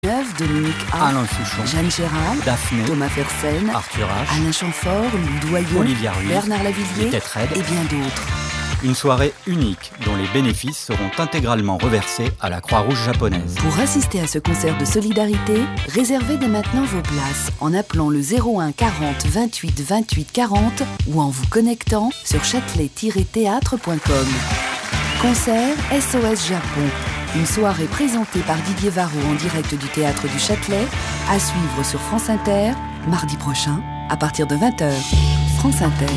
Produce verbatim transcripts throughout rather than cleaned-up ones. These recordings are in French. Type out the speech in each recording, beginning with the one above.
Neuve, Dominique A, Alain Souchon, Jeanne Gérald, Daphné, Thomas Fersen, Arthur H, Alain Chamfort, Louis Doyon, Olivia Ruiz, Bernard Lavillier Ted et bien d'autres. Une soirée unique dont les bénéfices seront intégralement reversés à la Croix-Rouge japonaise. Pour assister à ce concert de solidarité, réservez dès maintenant vos places en appelant le zéro un quarante vingt-huit vingt-huit quarante ou en vous connectant sur châtelet tiret théâtre point com. Concert S O S Japon. Une soirée présentée par Didier Varro en direct du Théâtre du Châtelet, à suivre sur France Inter, mardi prochain, à partir de vingt heures. France Inter.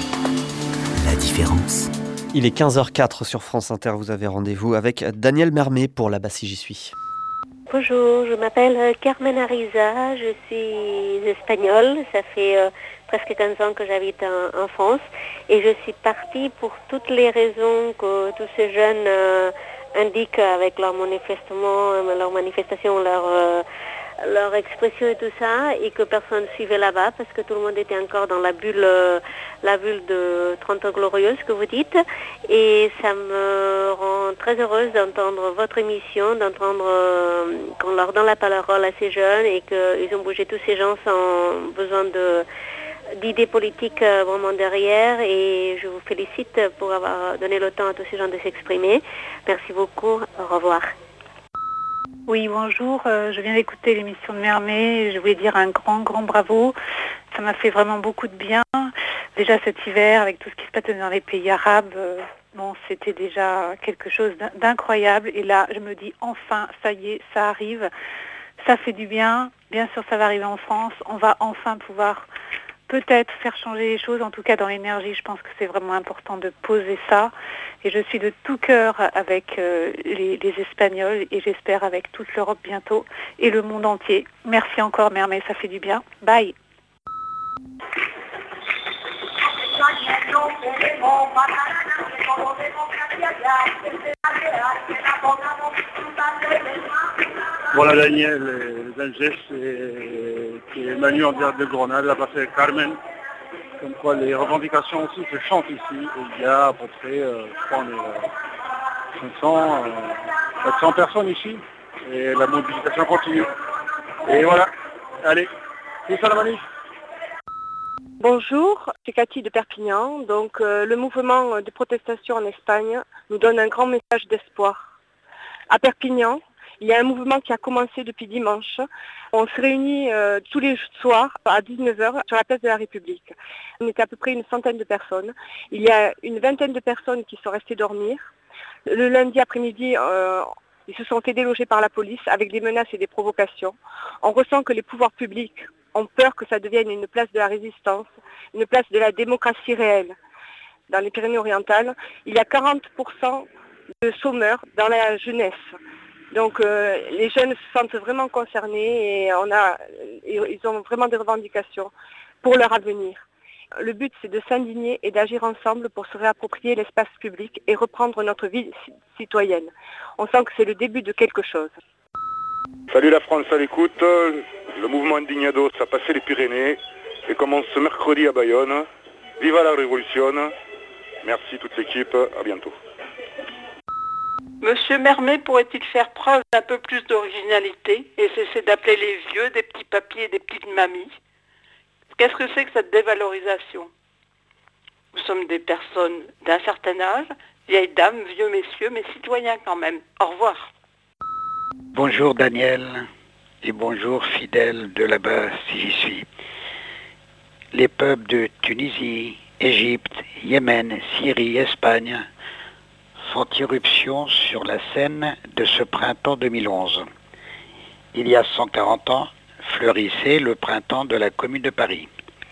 La différence. Il est quinze heures quatre sur France Inter, vous avez rendez-vous avec Daniel Mermet pour Là-bas si j'y suis. Bonjour, je m'appelle Carmen Ariza, je suis espagnole, ça fait euh, presque quinze ans que j'habite en, en France et je suis partie pour toutes les raisons que tous ces jeunes euh, indiquent avec leur manifestement, leur manifestation, leur, euh, leur expression et tout ça, et que personne ne suivait là-bas parce que tout le monde était encore dans la bulle, euh, la bulle de trente ans glorieuse que vous dites. Et ça me rend très heureuse d'entendre votre émission, d'entendre euh, qu'on leur donne la parole à ces jeunes et qu'ils ont bougé tous ces gens sans besoin de d'idées politiques euh, vraiment derrière, et je vous félicite pour avoir donné le temps à tous ces gens de s'exprimer. Merci beaucoup, au revoir. Oui, bonjour, euh, je viens d'écouter l'émission de Mermet, je voulais dire un grand, grand bravo. Ça m'a fait vraiment beaucoup de bien. Déjà cet hiver, avec tout ce qui se passe dans les pays arabes, euh, bon, c'était déjà quelque chose d'incroyable. Et là, je me dis, enfin, ça y est, ça arrive. Ça fait du bien. Bien sûr, ça va arriver en France. On va enfin pouvoir peut-être faire changer les choses. En tout cas, dans l'énergie, je pense que c'est vraiment important de poser ça. Et je suis de tout cœur avec euh, les, les Espagnols et j'espère avec toute l'Europe bientôt et le monde entier. Merci encore, Mermet, ça fait du bien. Bye. Voilà Daniel, les Algès qui est Manu en direct de Grenade, la passé avec Carmen. Comme quoi les revendications aussi se chantent ici. Et il y a à peu près, euh, je crois, on est, euh, cinq cents, euh, quatre cents personnes ici. Et la mobilisation continue. Et voilà, allez, c'est ça la manif. Bonjour, c'est Cathy de Perpignan. Donc euh, le mouvement de protestation en Espagne nous donne un grand message d'espoir. À Perpignan, il y a un mouvement qui a commencé depuis dimanche. On se réunit euh, tous les soirs à dix-neuf heures sur la place de la République. On était à peu près une centaine de personnes. Il y a une vingtaine de personnes qui sont restées dormir. Le lundi après-midi, euh, ils se sont fait déloger par la police avec des menaces et des provocations. On ressent que les pouvoirs publics ont peur que ça devienne une place de la résistance, une place de la démocratie réelle. Dans les Pyrénées-Orientales, il y a quarante pour cent de chômeurs dans la jeunesse. Donc euh, les jeunes se sentent vraiment concernés et on a, ils ont vraiment des revendications pour leur avenir. Le but, c'est de s'indigner et d'agir ensemble pour se réapproprier l'espace public et reprendre notre vie citoyenne. On sent que c'est le début de quelque chose. Salut la France à l'écoute, le mouvement Indignados a passé les Pyrénées et commence ce mercredi à Bayonne. Viva la Révolution, merci toute l'équipe, à bientôt. Monsieur Mermet pourrait-il faire preuve d'un peu plus d'originalité et cesser d'appeler les vieux des petits papiers et des petites mamies? Qu'est-ce que c'est que cette dévalorisation? Nous sommes des personnes d'un certain âge, vieilles dames, vieux messieurs, mais citoyens quand même. Au revoir. Bonjour Daniel et bonjour fidèles de là-bas si j'y suis. Les peuples de Tunisie, Égypte, Yémen, Syrie, Espagne font irruption sur la scène de ce printemps deux mille onze. Il y a cent quarante ans, fleurissait le printemps de la Commune de Paris.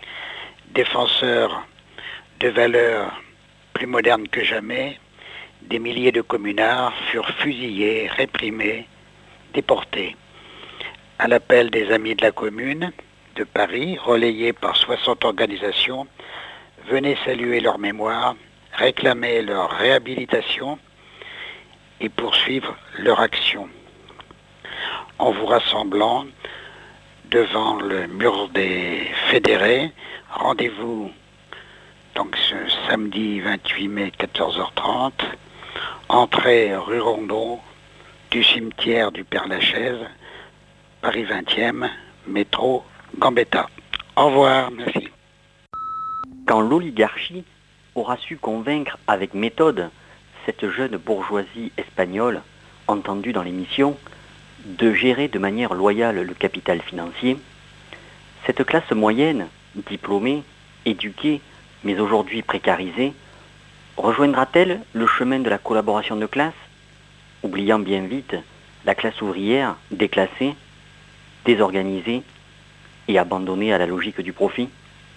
Défenseurs de valeurs plus modernes que jamais, des milliers de communards furent fusillés, réprimés, déportés. À l'appel des Amis de la Commune de Paris, relayés par soixante organisations, venaient saluer leur mémoire, réclamer leur réhabilitation et poursuivre leur action. En vous rassemblant devant le mur des fédérés, rendez-vous donc ce samedi vingt-huit mai quatorze heures trente, entrée rue Rondeau du cimetière du Père-Lachaise, Paris vingtième, métro Gambetta. Au revoir, merci. Quand l'oligarchie aura su convaincre avec méthode cette jeune bourgeoisie espagnole, entendue dans l'émission, de gérer de manière loyale le capital financier, cette classe moyenne, diplômée, éduquée, mais aujourd'hui précarisée, rejoindra-t-elle le chemin de la collaboration de classe, oubliant bien vite la classe ouvrière déclassée, désorganisée et abandonnée à la logique du profit?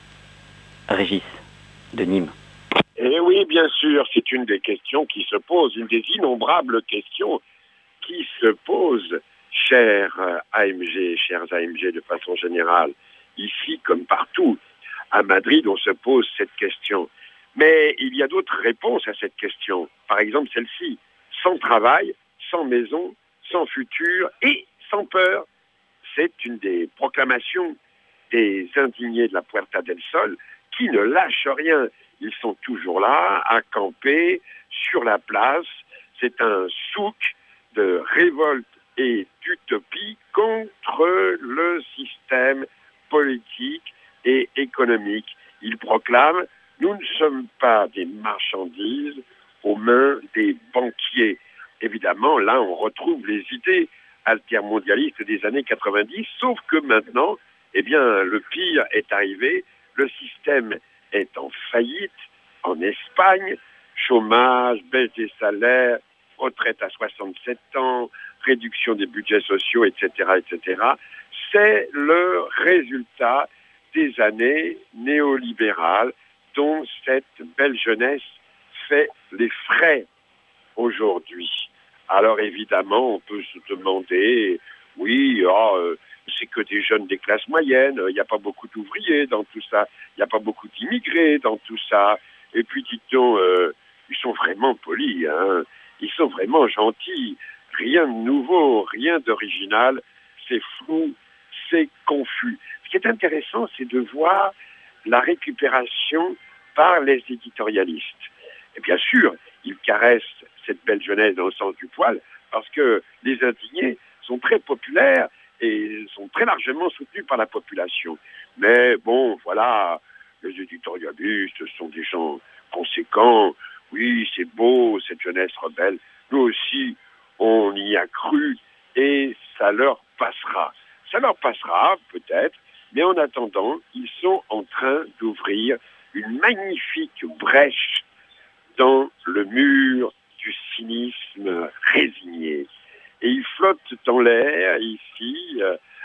Régis, de Nîmes. Eh oui, bien sûr, c'est une des questions qui se posent, une des innombrables questions qui se posent, chers A M G, chers A M G de façon générale. Ici, comme partout, à Madrid, on se pose cette question. Mais il y a d'autres réponses à cette question. Par exemple, celle-ci, sans travail, sans maison, sans futur et sans peur. C'est une des proclamations des indignés de la Puerta del Sol qui ne lâchent rien. Ils sont toujours là, à camper, sur la place. C'est un souk de révolte et d'utopie contre le système politique et économique. Ils proclament « Nous ne sommes pas des marchandises aux mains des banquiers ». Évidemment, là, on retrouve les idées altermondialistes des années quatre-vingt-dix, sauf que maintenant, eh bien, le pire est arrivé. Le système est en faillite en Espagne. Chômage, baisse des salaires, retraite à soixante-sept ans, réduction des budgets sociaux, et cetera, et cetera. C'est le résultat des années néolibérales dont cette belle jeunesse fait les frais aujourd'hui. Alors évidemment, on peut se demander, oui, oh, euh, c'est que des jeunes des classes moyennes, il n'y a pas beaucoup d'ouvriers dans tout ça, il n'y a pas beaucoup d'immigrés dans tout ça. Et puis, dit-on, euh, ils sont vraiment polis, hein, ils sont vraiment gentils. Rien de nouveau, rien d'original, c'est flou, c'est confus. Ce qui est intéressant, c'est de voir la récupération par les éditorialistes. Et bien sûr, ils caressent cette belle jeunesse dans le sens du poil, parce que les indignés sont très populaires et sont très largement soutenus par la population. Mais bon, voilà, les éditorialistes sont des gens conséquents. Oui, c'est beau, cette jeunesse rebelle. Nous aussi, on y a cru et ça leur passera. Ça leur passera, peut-être, mais en attendant, ils sont en train d'ouvrir une magnifique brèche dans le mur du cynisme résigné. Et ils flottent dans l'air, ici,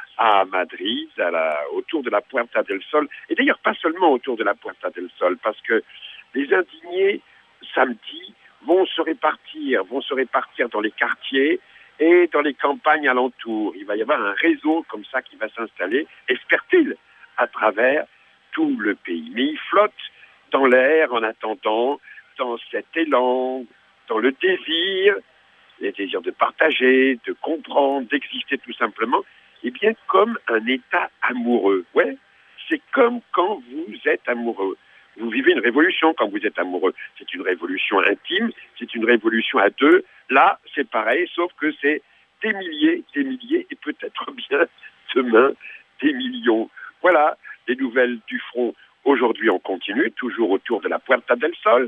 à Madrid, à la, autour de la Puerta del Sol. Et d'ailleurs, pas seulement autour de la Puerta del Sol, parce que les indignés, samedi, vont se répartir, vont se répartir dans les quartiers et dans les campagnes alentours. Il va y avoir un réseau comme ça qui va s'installer, espère-t-il, à travers tout le pays. Mais ils flottent dans l'air en attendant, dans cet élan, dans le désir, le désir de partager, de comprendre, d'exister tout simplement, et bien comme un état amoureux. Ouais, c'est comme quand vous êtes amoureux. Vous vivez une révolution quand vous êtes amoureux. C'est une révolution intime, c'est une révolution à deux. Là, c'est pareil, sauf que c'est des milliers, des milliers, et peut-être bien demain, des millions. Voilà, les nouvelles du front. Aujourd'hui, on continue, toujours autour de la Puerta del Sol,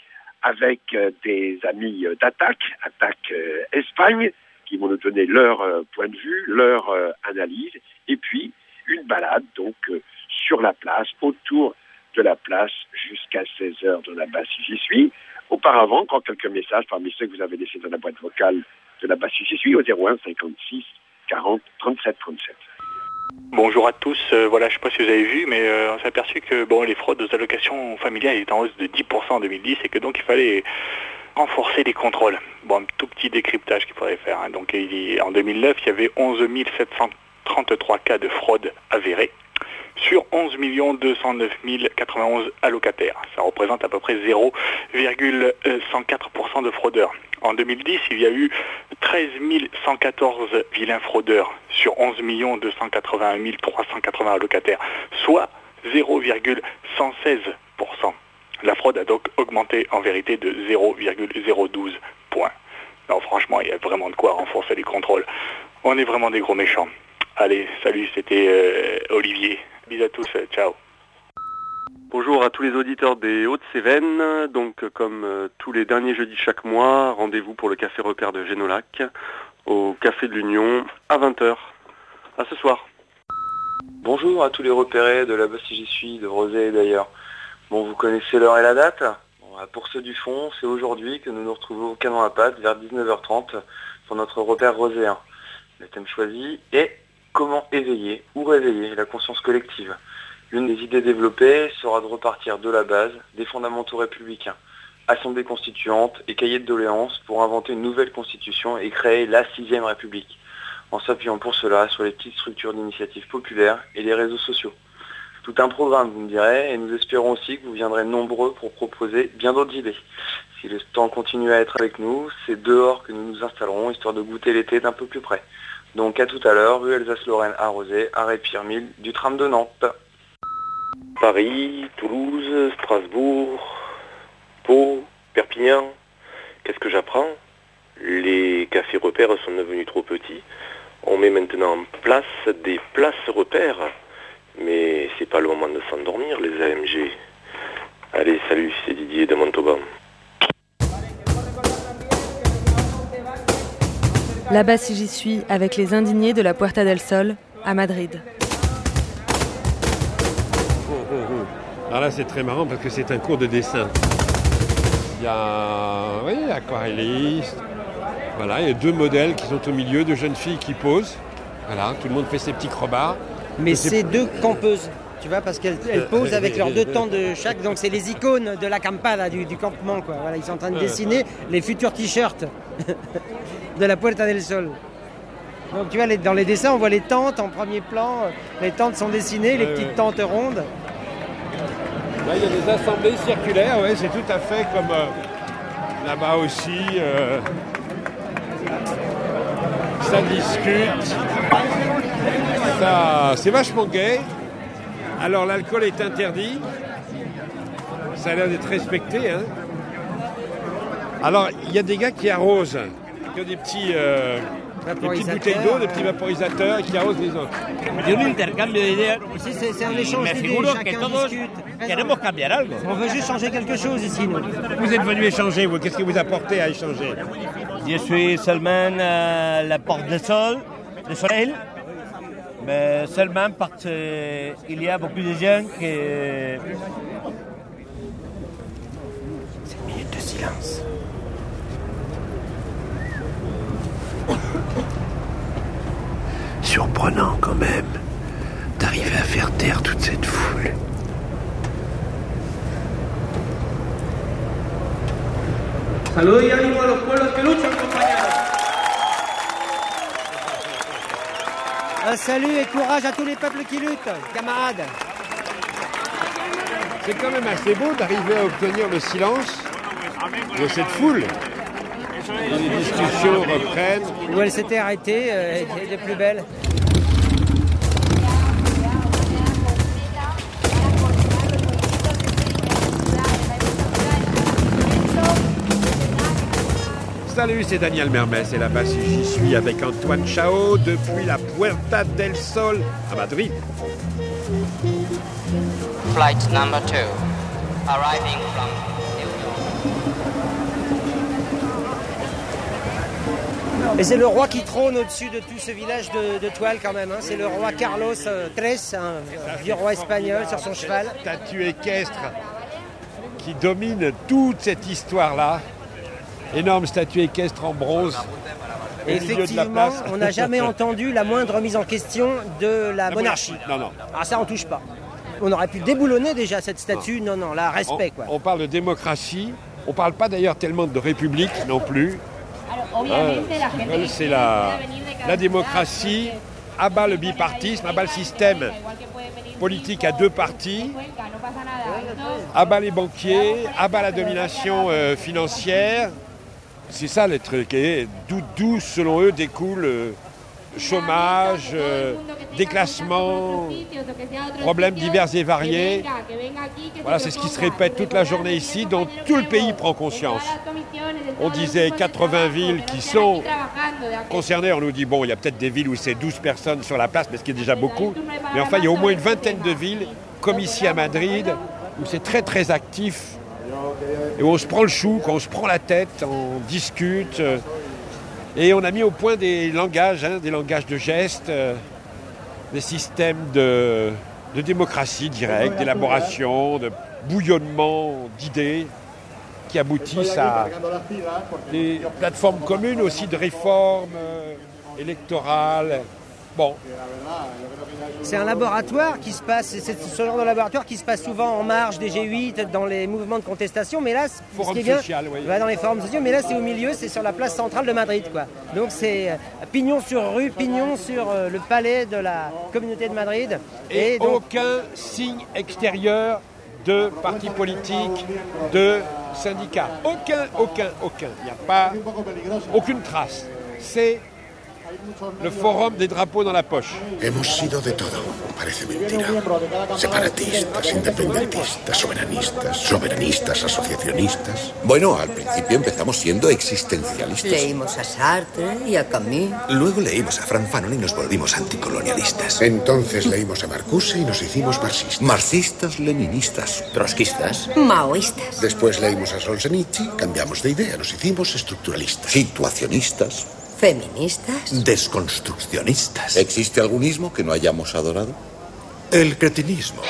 avec euh, des amis euh, d'Attaque, Attaque euh, Espagne, qui vont nous donner leur euh, point de vue, leur euh, analyse, et puis une balade donc euh, sur la place, autour de la place, jusqu'à seize heures de la base J'y suis. Auparavant, encore quelques messages parmi ceux que vous avez laissés dans la boîte vocale de la base J'y suis au zéro un cinquante-six quarante trente-sept trente-sept. Bonjour à tous, euh, voilà, je ne sais pas si vous avez vu, mais euh, on s'est aperçu que bon, les fraudes aux allocations familiales étaient en hausse de dix pour cent en deux mille dix et que donc il fallait renforcer les contrôles. Bon, un tout petit décryptage qu'il faudrait faire. Hein. Donc il, en deux mille neuf, il y avait onze mille sept cent trente-trois cas de fraude avérés sur onze millions deux cent neuf mille quatre-vingt-onze allocataires. Ça représente à peu près zéro virgule cent quatre pour cent de fraudeurs. En deux mille dix, il y a eu treize mille cent quatorze vilains fraudeurs sur onze millions deux cent quatre-vingt-un mille trois cent quatre-vingts allocataires, soit zéro virgule cent seize pour cent. La fraude a donc augmenté en vérité de zéro virgule zéro douze points. Non, franchement, il y a vraiment de quoi renforcer les contrôles. On est vraiment des gros méchants. Allez, salut, c'était euh, Olivier. Bisous à tous, ciao. Bonjour à tous les auditeurs des Hauts-de-Cévennes. Donc comme euh, tous les derniers jeudis chaque mois, rendez-vous pour le Café Repère de Génolac au Café de l'Union à vingt heures. À ce soir. Bonjour à tous les repérés de là-bas si j'y suis, de Rosé et d'ailleurs. Bon, vous connaissez l'heure et la date. Bon, pour ceux du fond, c'est aujourd'hui que nous nous retrouvons au Canon à Pâte vers dix-neuf heures trente pour notre repère roséen. Le thème choisi est comment éveiller ou réveiller la conscience collective. L'une des idées développées sera de repartir de la base des fondamentaux républicains, assemblée constituante et cahier de doléances pour inventer une nouvelle constitution et créer la sixième République, en s'appuyant pour cela sur les petites structures d'initiative populaires et les réseaux sociaux. Tout un programme, vous me direz, et nous espérons aussi que vous viendrez nombreux pour proposer bien d'autres idées. Si le temps continue à être avec nous, c'est dehors que nous nous installerons, histoire de goûter l'été d'un peu plus près. Donc à tout à l'heure, rue Alsace-Lorraine à Rosé, arrêt Pierre Mille du tram de Nantes. Paris, Toulouse, Strasbourg, Pau, Perpignan. Qu'est-ce que j'apprends? Les cafés repères sont devenus trop petits. On met maintenant en place des places repères. Mais c'est pas le moment de s'endormir, les A M G. Allez, salut, c'est Didier de Montauban. Là-bas si j'y suis, avec les indignés de la Puerta del Sol, à Madrid. Alors là, c'est très marrant parce que c'est un cours de dessin. Il y a, oui, aquarelliste. Voilà, il y a deux modèles qui sont au milieu, deux jeunes filles qui posent. Voilà, tout le monde fait ses petits crobards. Mais c'est deux campeuses, tu vois, parce qu'elles elles posent avec leurs deux tentes de chaque. Donc c'est les icônes de l'acampada, du, du campement, quoi. Voilà, ils sont en train de dessiner les futurs t-shirts de la Puerta del Sol. Donc tu vois, les, dans les dessins, on voit les tentes en premier plan. Les tentes sont dessinées, les petites tentes rondes. Là, il y a des assemblées circulaires, ouais, c'est tout à fait comme euh, là-bas aussi. Euh, ça discute. Ça, c'est vachement gai. Alors, l'alcool est interdit. Ça a l'air d'être respecté. Hein. Alors, il y a des gars qui arrosent. Qui ont des petits... Euh, des petites bouteilles d'eau, des petits vaporisateurs et qui arrosent les autres. De un intercambio d'idées. Si, c'est, c'est un échange d'idées, chacun discute. Queremos cambiar algo. On veut juste changer quelque chose ici, nous. Vous êtes venu échanger, vous. Qu'est-ce que vous apportez à échanger? Je suis seulement à la Porte du Sol, du Soleil, mais seulement parce qu'il y a beaucoup de gens qui... C'est une minute de silence. Surprenant quand même d'arriver à faire taire toute cette foule. Salud y ánimo a los pueblos que luchan, compañeros. Un salut et courage à tous les peuples qui luttent, camarades. C'est quand même assez beau d'arriver à obtenir le silence de cette foule. Et les discussions reprennent. Où elle s'était arrêtée, euh, était de plus belle. Salut, c'est Daniel Mermès et là-bas si j'y suis avec Antoine Chao depuis la Puerta del Sol à Madrid. Flight number two, arriving from New York. Et c'est le roi qui trône au-dessus de tout ce village de, de toile quand même. Hein. C'est le roi Carlos treize, un vieux roi espagnol sur son cheval. Statue équestre qui domine toute cette histoire-là. Énorme statue équestre en bronze. Et effectivement, on n'a jamais entendu la moindre remise en question de la monarchie. Non, non. Ah, ça, on touche pas. On aurait pu déboulonner déjà cette statue. Non, non, là, respect, quoi. On, on parle de démocratie. On parle pas d'ailleurs tellement de république non plus. Euh, c'est la, la démocratie, abat le bipartisme, abat le système politique à deux partis, abat les banquiers, abat la domination euh, financière. C'est ça le truc. Et d'où, d'où, selon eux, découle euh, chômage, euh, déclassement, problèmes divers et variés. Voilà, c'est ce qui se répète toute la journée ici, dont tout le pays prend conscience. On disait quatre-vingts villes qui sont concernées. On nous dit, bon, il y a peut-être des villes où c'est douze personnes sur la place, mais ce qui est déjà beaucoup. Mais enfin, il y a au moins une vingtaine de villes, comme ici à Madrid, où c'est très très actif. Et où on se prend le chou, qu'on se prend la tête, on discute. Et on a mis au point des langages, hein, des langages de gestes, euh, des systèmes de, de démocratie directe, d'élaboration, de bouillonnement d'idées qui aboutissent à des plateformes communes aussi de réformes euh, électorales. Bon. C'est un laboratoire qui se passe, c'est ce genre de laboratoire qui se passe souvent en marge des G huit, dans les mouvements de contestation, mais là, Forum ce qui est bien, social, oui. dans les forums sociaux, mais là c'est au milieu, c'est sur la place centrale de Madrid, quoi. Donc c'est pignon sur rue, pignon sur euh, le palais de la communauté de Madrid. Et, Et donc, aucun signe extérieur de partis politiques, de syndicats. Aucun, aucun, aucun. Il n'y a pas aucune trace. C'est le forum des drapeaux dans la poche. Hemos sido de todo, parece mentira. Separatistas, independentistas, soberanistas, soberanistas, asociacionistas. Bueno, al principio empezamos siendo existencialistas. Leímos a Sartre y a Camus. Luego leímos a Frank Fanon y nos volvimos anticolonialistas. Entonces leímos a Marcuse y nos hicimos marxistas. Marxistas, leninistas, trotskistas. Maoístas. Después leímos a Solzhenitsyn, cambiamos de idea, nos hicimos estructuralistas. Situacionistas. Feministas. Desconstruccionistas. ¿Existe algún ismo que no hayamos adorado? El cretinismo.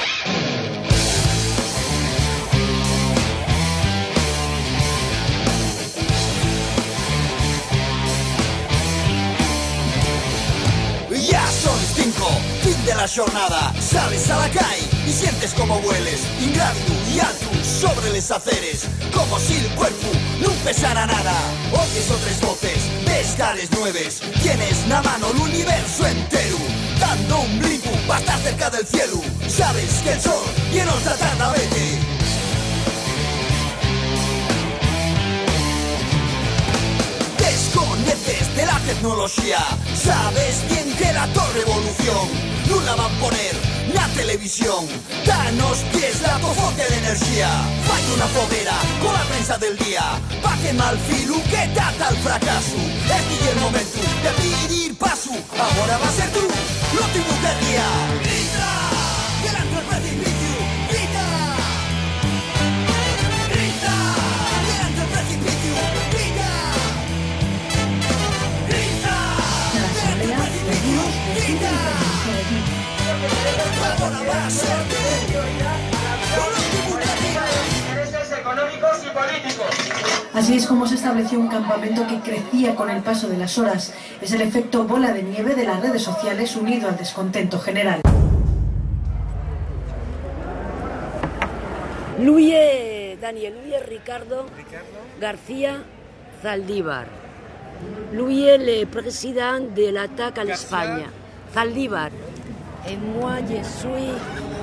Ya son cinco, fin de la jornada. Sales a la calle y sientes como hueles, ingrávido y alto sobre los aceres, como si el cuerpo no pesara nada. Oyes otras voces, ves cares nueves, tienes na mano el universo entero, dando un brinco para estar cerca del cielo. Sabes que el sol y en otra tarda vete. Desconectes de la tecnología, sabes bien que la torre evolución no la van a poner na televisión. Danos pies la tu fuente de energía. Fai una foguera con la prensa del día, pa' quemar el filo que trata el fracaso. Este es el momento de pedir paso. Ahora va a ser tú, lo último del día. Grita, delante del precipicio. Grita, grita, delante del precipicio. Grita, grita, delante del precipicio. Grita. Ahora va a ser tú, lo último del día. Intereses económicos y políticos. Así es como se estableció un campamento que crecía con el paso de las horas. Es el efecto bola de nieve de las redes sociales unido al descontento general. Lui est Daniel, lui est Ricardo García Zaldívar. Lui est le président de l'attaque à l'Espagne. Zaldívar. Et moi, je suis...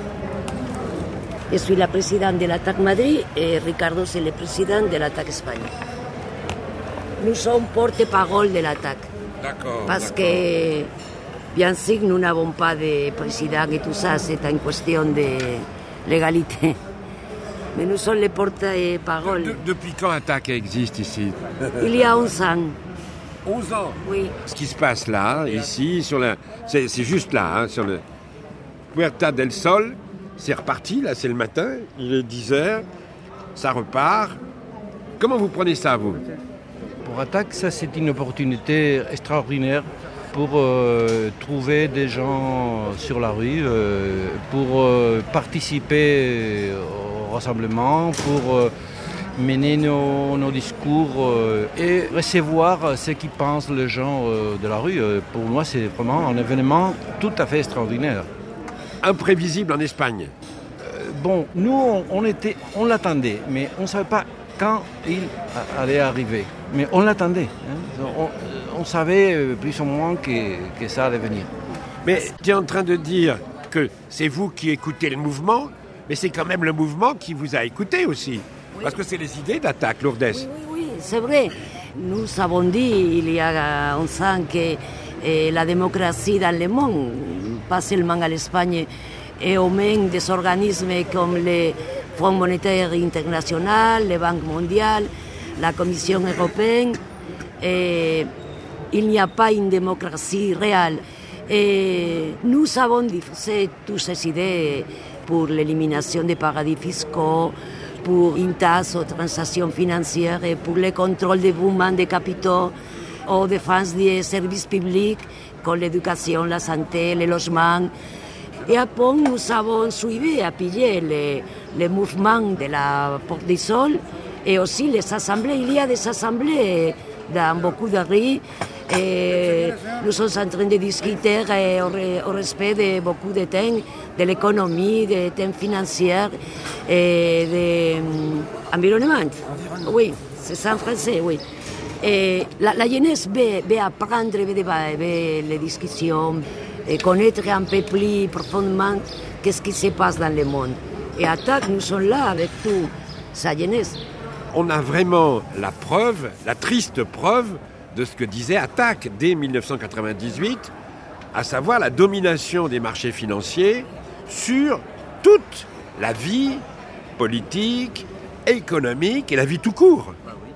Je suis la présidente de l'attaque Madrid et Ricardo, c'est le président de l'attaque Espagne. Nous sommes porte-parole de l'attaque. D'accord. Parce que, bien sûr, nous n'avons pas de président et tout ça, c'est une question de légalité. Mais nous sommes les porte-parole. De, depuis quand l'attaque existe ici? Il y a onze ans. onze ans? Oui. Ce qui se passe là, ici, sur la, c'est, c'est juste là, hein, sur le Puerta del Sol, c'est reparti, là c'est le matin, il est dix heures, ça repart. Comment vous prenez ça, vous? Pour Attaque, ça c'est une opportunité extraordinaire pour euh, trouver des gens sur la rue, euh, pour euh, participer au rassemblement, pour euh, mener nos, nos discours euh, et recevoir ce qu'ils pensent les gens euh, de la rue. Pour moi, c'est vraiment un événement tout à fait extraordinaire. Imprévisible en Espagne. Euh, bon, nous, on, on, était, on l'attendait, mais on ne savait pas quand il allait arriver. Mais on l'attendait. Hein. On, on savait plus ou moins que, que ça allait venir. Mais tu es en train de dire que c'est vous qui écoutez le mouvement, mais c'est quand même le mouvement qui vous a écouté aussi. Oui. Parce que c'est les idées d'attaque, Lourdes. Oui, oui, oui, c'est vrai. Nous avons dit il y a onze ans que eh, la démocratie dans le monde, pas seulement à l'Espagne, et au même des organismes comme le Fonds monétaire international, la Banque mondiale, la Commission européenne, et il n'y a pas une démocratie réelle. Et nous avons diffusé toutes ces idées pour l'élimination des paradis fiscaux, pour une taxe aux transactions financières et pour le contrôle des mouvements des capitaux, aux défenses des services publics comme l'éducation, la santé, le logement. Et après, nous avons suivi et appuyé les, les mouvements de la Porte du Sol et aussi les assemblées. Il y a des assemblées dans beaucoup de rues. Et nous sommes en train de discuter au, au respect de beaucoup de thèmes, de l'économie, des thèmes financiers et de l'environnement. Oui, c'est ça en français, oui. Et la, la jeunesse veut, veut apprendre, veut débattre, veut les discussions, et connaître un peu plus profondément qu'est-ce qui se passe dans le monde. Et à T A C, nous sommes là avec toute sa jeunesse. On a vraiment la preuve, la triste preuve, de ce que disait Attac dès dix-neuf cent quatre-vingt-dix-huit, à savoir la domination des marchés financiers sur toute la vie politique, économique et la vie tout court.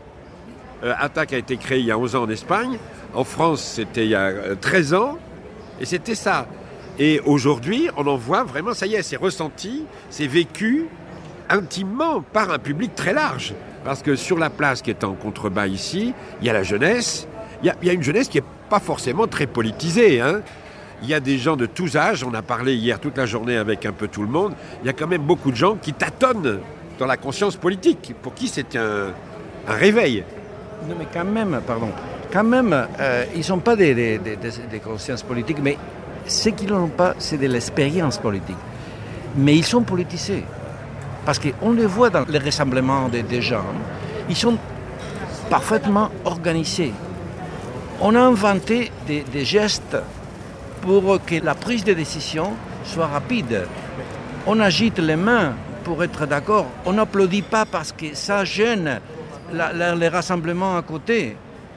Euh, Attac a été créé il y a onze ans en Espagne, en France c'était il y a treize ans, et c'était ça. Et aujourd'hui, on en voit vraiment, ça y est, c'est ressenti, c'est vécu intimement par un public très large. Parce que sur la place qui est en contrebas ici, il y a la jeunesse. Il y a, il y a une jeunesse qui n'est pas forcément très politisée. Hein. Il y a des gens de tous âges. On a parlé hier toute la journée avec un peu tout le monde. Il y a quand même beaucoup de gens qui tâtonnent dans la conscience politique. Pour qui c'est un, un réveil. Non mais quand même, pardon. Quand même, euh, ils ne sont pas des, des, des, des consciences politiques. Mais ce qu'ils n'ont pas, c'est de l'expérience politique. Mais ils sont politisés. Parce qu'on les voit dans les rassemblements des, des gens, ils sont parfaitement organisés. On a inventé des, des gestes pour que la prise de décision soit rapide. On agite les mains pour être d'accord. On n'applaudit pas parce que ça gêne la, la, les rassemblements à côté.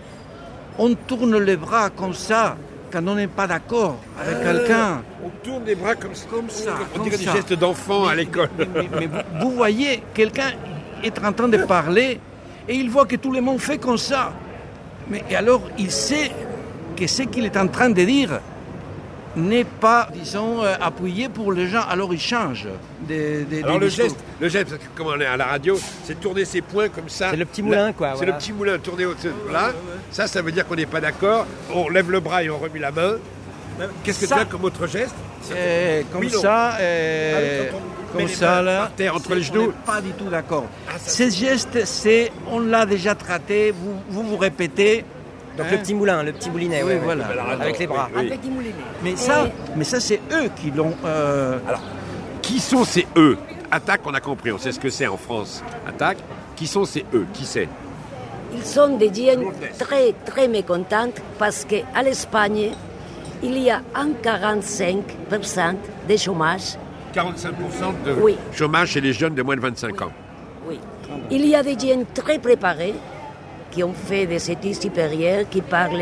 On tourne les bras comme ça quand on n'est pas d'accord avec euh, quelqu'un. On tourne les bras comme, comme ça. On comme dirait ça. des gestes d'enfant à l'école. Mais, mais, mais vous, vous voyez, quelqu'un est en train de parler et il voit que tout le monde fait comme ça. Mais et alors, il sait que ce qu'il est en train de dire n'est pas, disons, euh, appuyé pour les gens. Alors, il change. De, de, alors, de le geste, le geste, parce que comme on est à la radio, c'est tourner ses poings comme ça. C'est le petit moulin, quoi. C'est voilà. le petit moulin tourné au-dessus. Là, ça, ça veut dire qu'on n'est pas d'accord. On lève le bras et on remet la main. Qu'est-ce que tu as comme autre geste euh, Comme oui, ça, euh, ah, comme ça, là. Par terre, entre les genoux. On n'est pas du tout d'accord. Ah, Ce geste, c'est, on l'a déjà traité, vous vous, vous répétez. Donc hein? le petit moulin, le petit moulinet, oui, ouais, voilà, ouais. Avec les bras. Oui, oui. Avec moulinet. Mais ça, mais ça, c'est eux qui l'ont... Euh... Alors, qui sont ces eux? Attaque, on a compris, on sait ce que c'est en France. Attaque, qui sont ces eux? Qui c'est? Ils sont des gens très, très mécontents parce qu'à l'Espagne, il y a un quarante-cinq pour cent de chômage. quarante-cinq pour cent de oui. chômage chez les jeunes de moins de vingt-cinq ans. Oui. Il y a des gens très préparés qui ont fait des études supérieures, qui parlent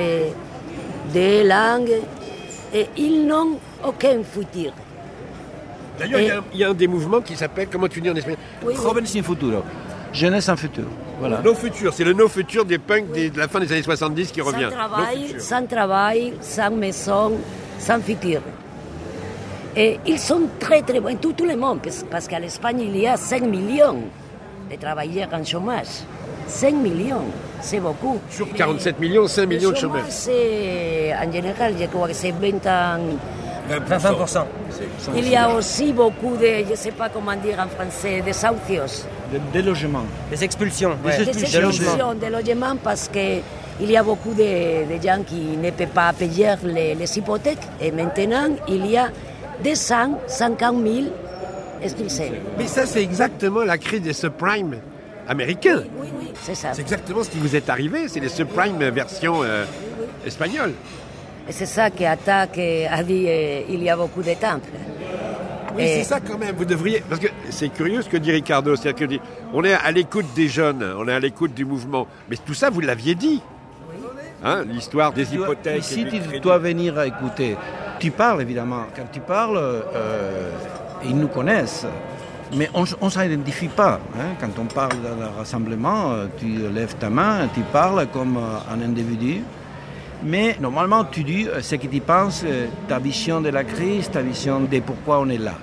des langues, et ils n'ont aucun futur. D'ailleurs, il et... y, y a un des mouvements qui s'appelle, comment tu dis en espagnol? Oui, Jóvenes sin futuro. Jeunesse en futur. Voilà. No futur, c'est le no futur des punks des, de la fin des années soixante-dix qui revient. Sans travail, sans travail, sans maison, sans futur. Et ils sont très très bons, tout, tout le monde, parce qu'à l'Espagne, il y a cinq millions de travailleurs en chômage. cinq millions, c'est beaucoup. Sur quarante-sept millions, cinq millions de chômeurs. C'est, en général, je crois que c'est vingt ans. vingt pour cent. Il y a aussi beaucoup de, je ne sais pas comment dire en français, des desahucios. Des de logements. Des expulsions. Des ouais. expulsions, des expulsions de logements parce qu'il y a beaucoup de, de gens qui ne peuvent pas payer les, les hypothèques. Et maintenant, il y a deux cent cinquante mille expulsés. Mais ça, c'est exactement la crise des subprimes américains. Oui, oui, oui, c'est ça. C'est exactement ce qui vous est arrivé, c'est les subprimes version euh, oui, oui. espagnole. Et c'est ça qu'Attac a dit, euh, il y a beaucoup de temples. Oui, et... c'est ça quand même, vous devriez... Parce que c'est curieux ce que dit Ricardo, c'est-à-dire que on est à l'écoute des jeunes, on est à l'écoute du mouvement, mais tout ça, vous l'aviez dit. Oui. Hein, l'histoire des tu hypothèques... Dois, ici, tu dois venir à écouter. Tu parles, évidemment. Quand tu parles, euh, ils nous connaissent. mais on ne s'identifie pas. Hein. Quand on parle d'un rassemblement, tu lèves ta main, tu parles comme un individu. Mais normalement, tu dis ce que tu penses, ta vision de la crise, ta vision de pourquoi on est là.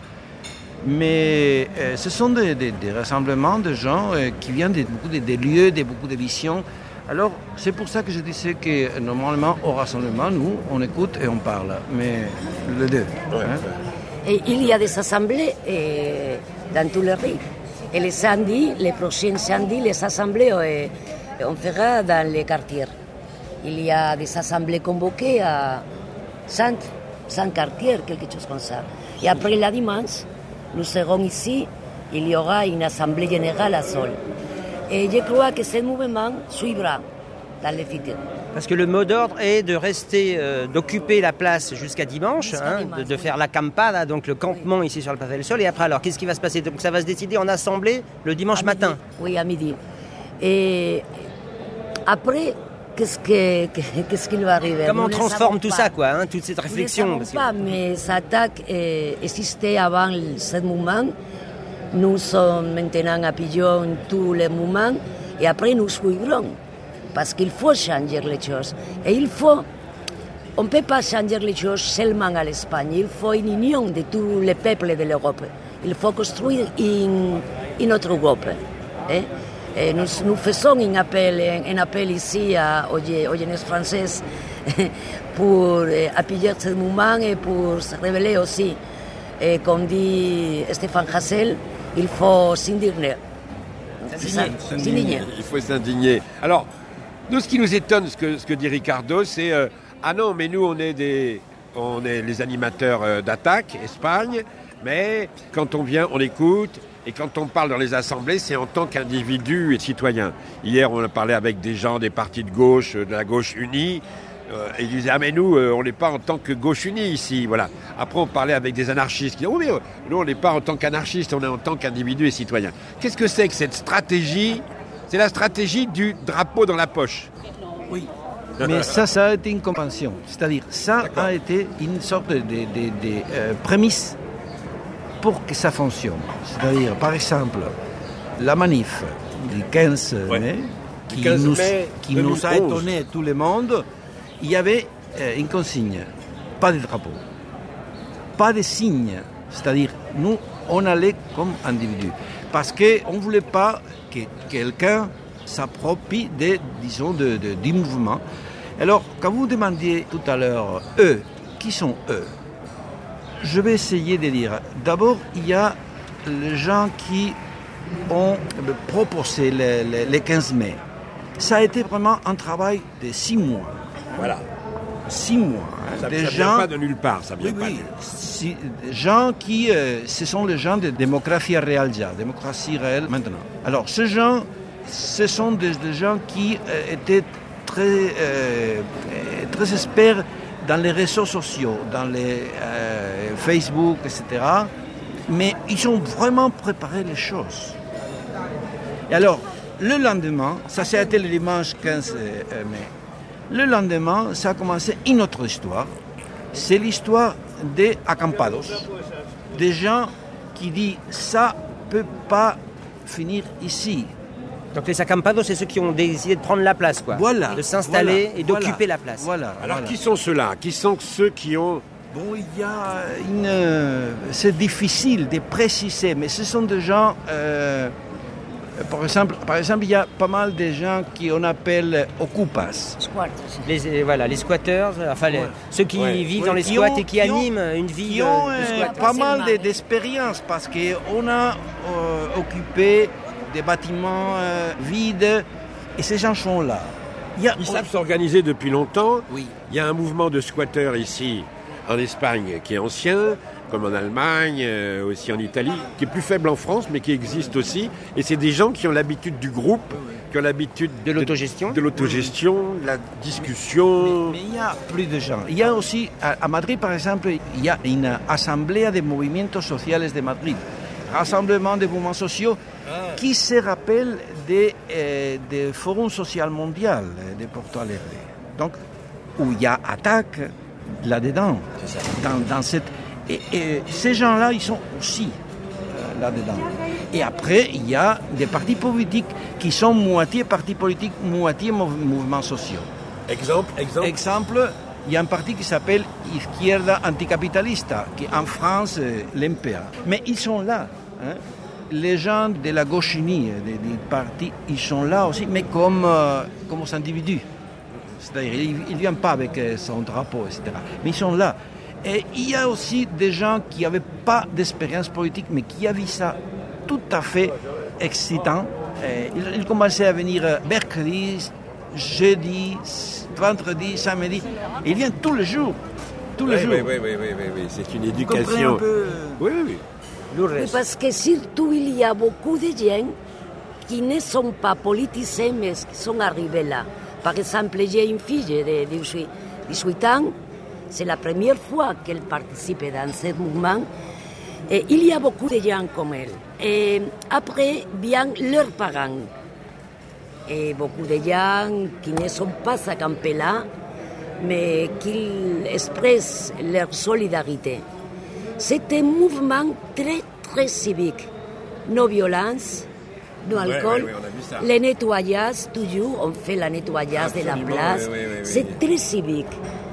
Mais euh, ce sont des, des, des rassemblements de gens euh, qui viennent de beaucoup de, de lieux, de beaucoup de visions. Alors, c'est pour ça que je disais que normalement, au rassemblement, nous, on écoute et on parle. Mais les deux. Hein. Et il y a des assemblées euh, dans tous les rues. Et les samedis, les prochains samedis, les assemblées, euh, on fera dans les quartiers. Il y a des assemblées convoquées à cinq, cinq quartiers, quelque chose comme ça. Et après la dimanche, nous serons ici, il y aura une assemblée générale à Sol. Et je crois que ce mouvement suivra dans le futur. Parce que le mot d'ordre est de rester, euh, d'occuper la place jusqu'à dimanche, jusqu'à hein, dimanche de, de faire la campada, donc le campement oui. ici sur le Place del Sol. Et après, alors, qu'est-ce qui va se passer? Donc ça va se décider en assemblée le dimanche à matin. Midi. Oui, à midi. Et après, qu'est-ce, que, qu'est-ce qu'il va arriver? Comment nous on transforme tout pas. ça, quoi, hein, toute cette réflexion? Nous ne savons pas, que... mais cette attaque euh, existait avant ce mouvement. Nous sommes maintenant appuyés tous les mouvements et après nous suivrons. Parce qu'il faut changer les choses. Et il faut... On ne peut pas changer les choses seulement à l'Espagne. Il faut une union de tous les peuples de l'Europe. Il faut construire une, une autre Europe. Eh? Et nous, nous faisons un appel, un appel ici à, aux, aux jeunesses françaises pour appuyer ce mouvement et pour se révéler aussi. Et comme dit Stéphane Hassel, il faut s'indigner. S'indigner. Il faut s'indigner. Alors, nous, ce qui nous étonne, ce que, ce que dit Ricardo, c'est euh, ah non, mais nous, on est, des, on est les animateurs euh, d'Attaque, Espagne, mais quand on vient, on écoute, et quand on parle dans les assemblées, c'est en tant qu'individu et citoyen. Hier, on a parlé avec des gens des partis de gauche, de la gauche unie, euh, et ils disaient, ah mais nous, euh, on n'est pas en tant que gauche unie ici, voilà. Après, on parlait avec des anarchistes qui disaient, oh mais euh, nous, on n'est pas en tant qu'anarchistes, on est en tant qu'individu et citoyen. Qu'est-ce que c'est que cette stratégie? C'est la stratégie du drapeau dans la poche. Oui. Mais ça, ça a été une convention. C'est-à-dire, ça D'accord. a été une sorte de, de, de, de euh, prémisse pour que ça fonctionne. C'est-à-dire, par exemple, la manif du quinze ouais. mai, qui, quinze nous, mai qui nous a étonné tout le monde, il y avait euh, une consigne. Pas de drapeau. Pas de signe. C'est-à-dire, nous, on allait comme individu. Parce qu'on ne voulait pas que quelqu'un s'approprie des, disons, de, de, du mouvement. Alors, quand vous demandiez tout à l'heure, eux, qui sont eux? Je vais essayer de dire. D'abord, il y a les gens qui ont proposé le, le, le quinze mai. Ça a été vraiment un travail de six mois. Voilà. Six mois. Ça ne vient gens, pas de nulle part, ça vient oui, pas oui, de nulle part. Si, gens qui, euh, ce sont les gens de démocratie réelle, démocratie réelle maintenant. Alors, ces gens, ce sont des, des gens qui euh, étaient très, euh, très experts dans les réseaux sociaux, dans les euh, Facebook, et cetera. Mais ils ont vraiment préparé les choses. Et alors, le lendemain, ça c'était le dimanche quinze mai, le lendemain, ça a commencé une autre histoire. C'est l'histoire des acampados, des gens qui disent ça ne peut pas finir ici. Donc les acampados, c'est ceux qui ont décidé de prendre la place, quoi. Voilà. De s'installer voilà, et d'occuper voilà, la place. Voilà. Alors voilà. qui sont ceux-là? Qui sont ceux qui ont... Bon, il y a une... C'est difficile de préciser, mais ce sont des gens... Euh... Par exemple, par exemple, il y a pas mal de gens qu'on appelle ocupas. Les, voilà, les squatteurs, enfin les, ouais. ceux qui ouais. vivent ouais. dans les squats qui ont, et qui, qui animent ont, une vie qui ont, de, de squat. Pas mal de, d'expérience parce qu'on a euh, occupé des bâtiments euh, vides et ces gens sont là. Il y a, Ils on... savent s'organiser depuis longtemps. Oui. Il y a un mouvement de squatteurs ici en Espagne qui est ancien, comme en Allemagne, euh, aussi en Italie, qui est plus faible en France, mais qui existe aussi. Et c'est des gens qui ont l'habitude du groupe, qui ont l'habitude de l'autogestion, de, de l'autogestion, de la discussion. Mais, mais il y a plus de gens. Il y a aussi, à, à Madrid par exemple, il y a une assemblée des movimientos sociales de Madrid, rassemblement des mouvements sociaux, ah. qui se rappelle des, euh, des forums social mondial de Porto Alegre. Donc, où il y a attaque là-dedans, dans, dans cette... Et, et ces gens-là, ils sont aussi euh, là-dedans. Et après, il y a des partis politiques qui sont moitié partis politiques, moitié mou- mouvements sociaux. Exemple, exemple. Exemple, il y a un parti qui s'appelle Izquierda Anticapitalista, qui en France, euh, l'M P A. Mais ils sont là. Hein. Les gens de la gauche unie, des, des partis, ils sont là aussi, mais comme, euh, comme aux individus. C'est-à-dire, ils ne viennent pas avec euh, son drapeau, et cetera. Mais ils sont là. Et il y a aussi des gens qui n'avaient pas d'expérience politique, mais qui avaient ça tout à fait excitant. Et ils, ils commençaient à venir mercredi, jeudi, vendredi, samedi. Ils viennent tous les jours. Tous les oui, jours. Oui, oui, oui, oui, oui, oui. C'est une éducation. Un peu... Oui, oui, oui. Oui, parce que surtout, il y a beaucoup de gens qui ne sont pas politiciens, mais qui sont arrivés là. Par exemple, j'ai une fille de dix-huit ans, c'est la première fois qu'elle participe dans ce mouvement, et il y a beaucoup de gens comme elle. Et après viennent leurs parents, et beaucoup de gens qui ne sont pas acampés là, mais qui expressent leur solidarité. C'est un mouvement très, très civique. No violence, no alcool, ouais, ouais, ouais, le nettoyage, toujours, on fait le nettoyage de la place. Ouais, ouais, ouais, c'est ouais. très civique.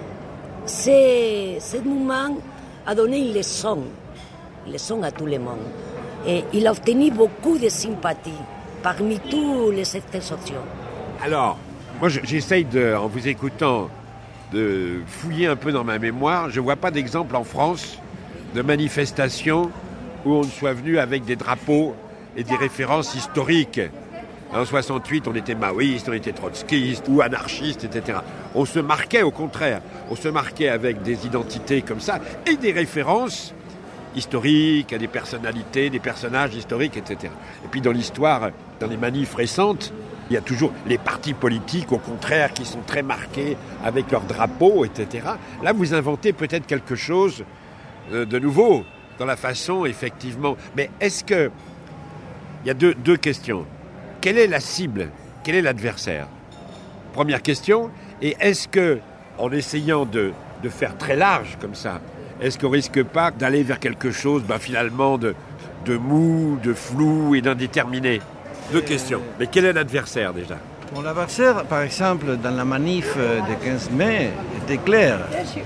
C'est, ce mouvement a donné une leçon, une leçon à tout le monde. Et il a obtenu beaucoup de sympathie parmi tous les secteurs sociaux. Alors, moi j'essaye, de, en vous écoutant, de fouiller un peu dans ma mémoire. Je ne vois pas d'exemple en France de manifestation où on soit venu avec des drapeaux et des références historiques. En soixante-huit, on était maoïste, on était trotskiste ou anarchiste, et cetera. On se marquait au contraire. On se marquait avec des identités comme ça et des références historiques à des personnalités, des personnages historiques, et cetera. Et puis dans l'histoire, dans les manifs récentes, il y a toujours les partis politiques, au contraire, qui sont très marqués avec leurs drapeaux, et cetera. Là, vous inventez peut-être quelque chose de nouveau dans la façon, effectivement. Mais est-ce que... Il y a deux, deux questions. Quelle est la cible? Quel est l'adversaire? Première question. Et est-ce que, en essayant de, de faire très large comme ça, est-ce qu'on risque pas d'aller vers quelque chose, ben, finalement, de, de mou, de flou et d'indéterminé? Deux questions. Mais quel est l'adversaire déjà? Bon, l'adversaire, par exemple, dans la manif de quinze mai, était clair.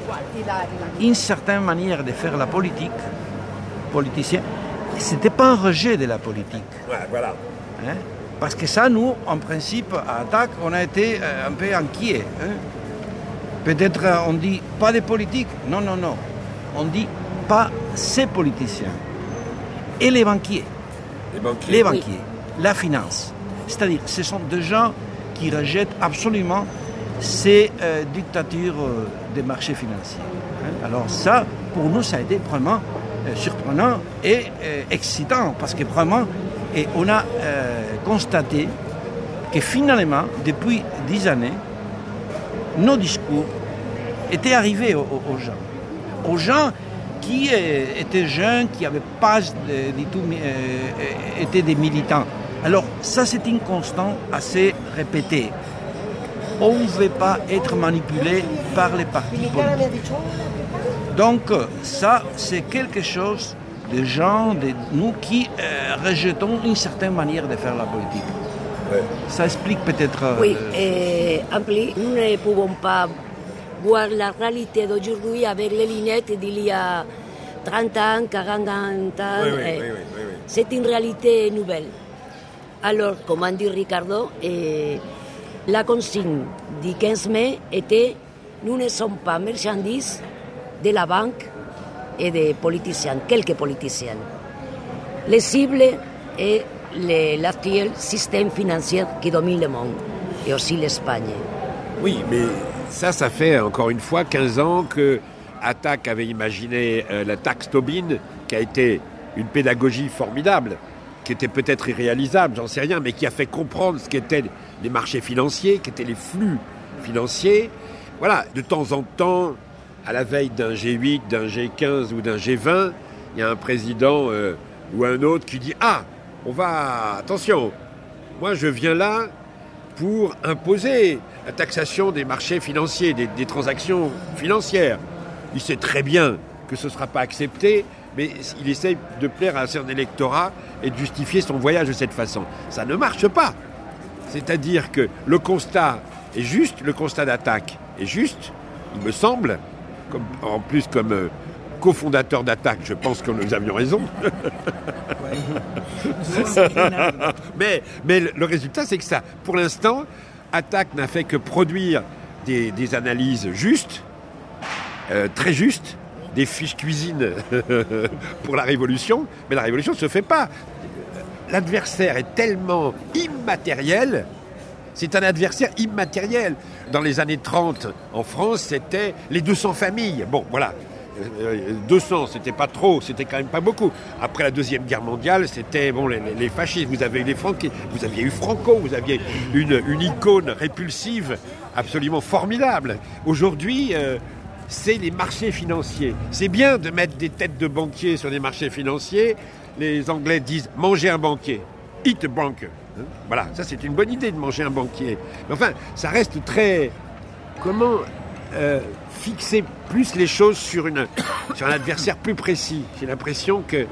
Une certaine manière de faire la politique, politicien, ce n'était pas un rejet de la politique. Ouais, voilà. Hein? Parce que ça, nous, en principe, à Attac, on a été euh, un peu inquiets. Hein? Peut-être euh, on dit pas de politique. Non, non, non. On dit pas ces politiciens. Et les banquiers. Les banquiers. Les banquiers. Oui. La finance. C'est-à-dire, ce sont des gens qui rejettent absolument ces euh, dictatures euh, des marchés financiers. Hein? Alors ça, pour nous, ça a été vraiment euh, surprenant et euh, excitant, parce que vraiment, et on a euh, constaté que finalement, depuis dix années, nos discours étaient arrivés aux, aux gens. Aux gens qui euh, étaient jeunes, qui n'avaient pas euh, du tout euh, été des militants. Alors ça, c'est une constante assez répétée. On ne veut pas être manipulé par les partis politiques. Donc ça, c'est quelque chose de gens, de nous qui euh, rejetons une certaine manière de faire la politique. Ouais. Ça explique peut-être... Euh, oui, et en plus, nous ne pouvons pas voir la réalité d'aujourd'hui avec les lunettes d'il y a trente ans, quarante ans. Oui, oui, oui, oui, oui. C'est une réalité nouvelle. Alors, comme a dit Ricardo, eh, la consigne du quinze mai était « Nous ne sommes pas marchandises de la banque et des politiciens, quelques politiciens. Les cibles est l'actuel système financier qui domine le monde, et aussi l'Espagne. » Oui, mais ça, ça fait encore une fois quinze ans que Attac avait imaginé euh, la taxe Tobin, qui a été une pédagogie formidable, qui était peut-être irréalisable, j'en sais rien, mais qui a fait comprendre ce qu'étaient les marchés financiers, qu'étaient les flux financiers. Voilà, de temps en temps, à la veille d'un G huit, d'un G quinze ou d'un G vingt, il y a un président euh, ou un autre qui dit « Ah, on va... Attention, moi je viens là pour imposer la taxation des marchés financiers, des, des transactions financières. » Il sait très bien que ce ne sera pas accepté mais il essaye de plaire à un certain électorat et de justifier son voyage de cette façon. Ça ne marche pas. C'est-à-dire que le constat est juste, le constat d'attaque est juste, il me semble, comme, en plus comme euh, cofondateur d'Attaque, je pense que nous avions raison. mais, mais le, le résultat, c'est que ça, pour l'instant, Attaque n'a fait que produire des, des analyses justes, euh, très justes, des fiches cuisine pour la révolution, mais la révolution ne se fait pas. L'adversaire est tellement immatériel, c'est un adversaire immatériel. Dans les années trente, en France, c'était les deux cents familles. Bon, voilà. deux cents, c'était pas trop, c'était quand même pas beaucoup. Après la Deuxième Guerre mondiale, c'était bon, les, les fascistes. Vous avez eu les Franco, vous aviez eu Franco, vous aviez une, une icône répulsive absolument formidable. Aujourd'hui, euh, c'est les marchés financiers. C'est bien de mettre des têtes de banquiers sur des marchés financiers. Les Anglais disent « manger un banquier »,« eat a banker ». Voilà, ça c'est une bonne idée de manger un banquier. Mais enfin, ça reste très... Comment euh, fixer plus les choses sur, une, sur un adversaire plus précis. J'ai l'impression que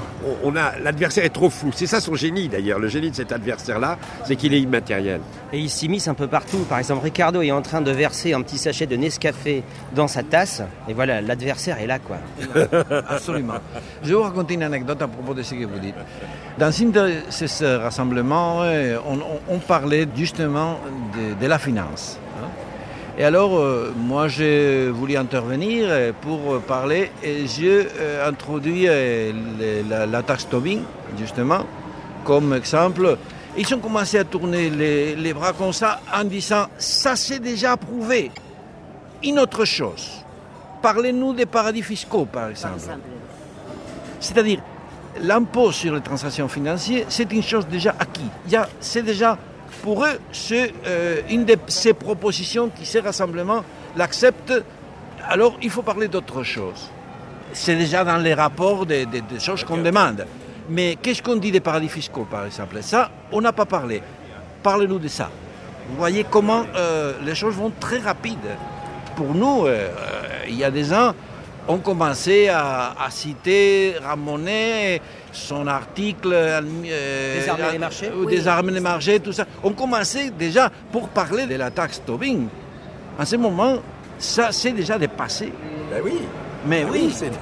on a, l'adversaire est trop flou. C'est ça son génie d'ailleurs. Le génie de cet adversaire-là, c'est qu'il est immatériel. Et il s'immisce un peu partout. Par exemple, Ricardo est en train de verser un petit sachet de Nescafé dans sa tasse. Et voilà, l'adversaire est là, quoi. Absolument. Je vais vous raconter une anecdote à propos de ce que vous dites. Dans une de ces rassemblements, on, on, on parlait justement de, de la finance. Et alors, euh, moi, j'ai voulu intervenir pour parler et j'ai euh, introduit euh, le, la, la taxe Tobin, justement, comme exemple. Ils ont commencé à tourner les, les bras comme ça en disant « ça c'est déjà approuvé ». Une autre chose, parlez-nous des paradis fiscaux, par exemple. Par exemple. C'est-à-dire, l'impôt sur les transactions financières, c'est une chose déjà acquise. C'est déjà... Pour eux, c'est euh, une de ces propositions qui, ces rassemblements, l'acceptent. Alors, il faut parler d'autre chose. C'est déjà dans les rapports des, des, des choses qu'on demande. Mais qu'est-ce qu'on dit des paradis fiscaux, par exemple? Ça, on n'a pas parlé. Parlez-nous de ça. Vous voyez comment euh, les choses vont très rapides. Pour nous, euh, il y a des ans, on commençait à, à citer Ramonet, son article... Euh, Désarmer les marchés. Euh, Désarmer les marchés, tout ça. On commençait déjà pour parler de la taxe Tobin. En ce moment, ça c'est déjà dépassé. Ben oui. Mais ben oui, oui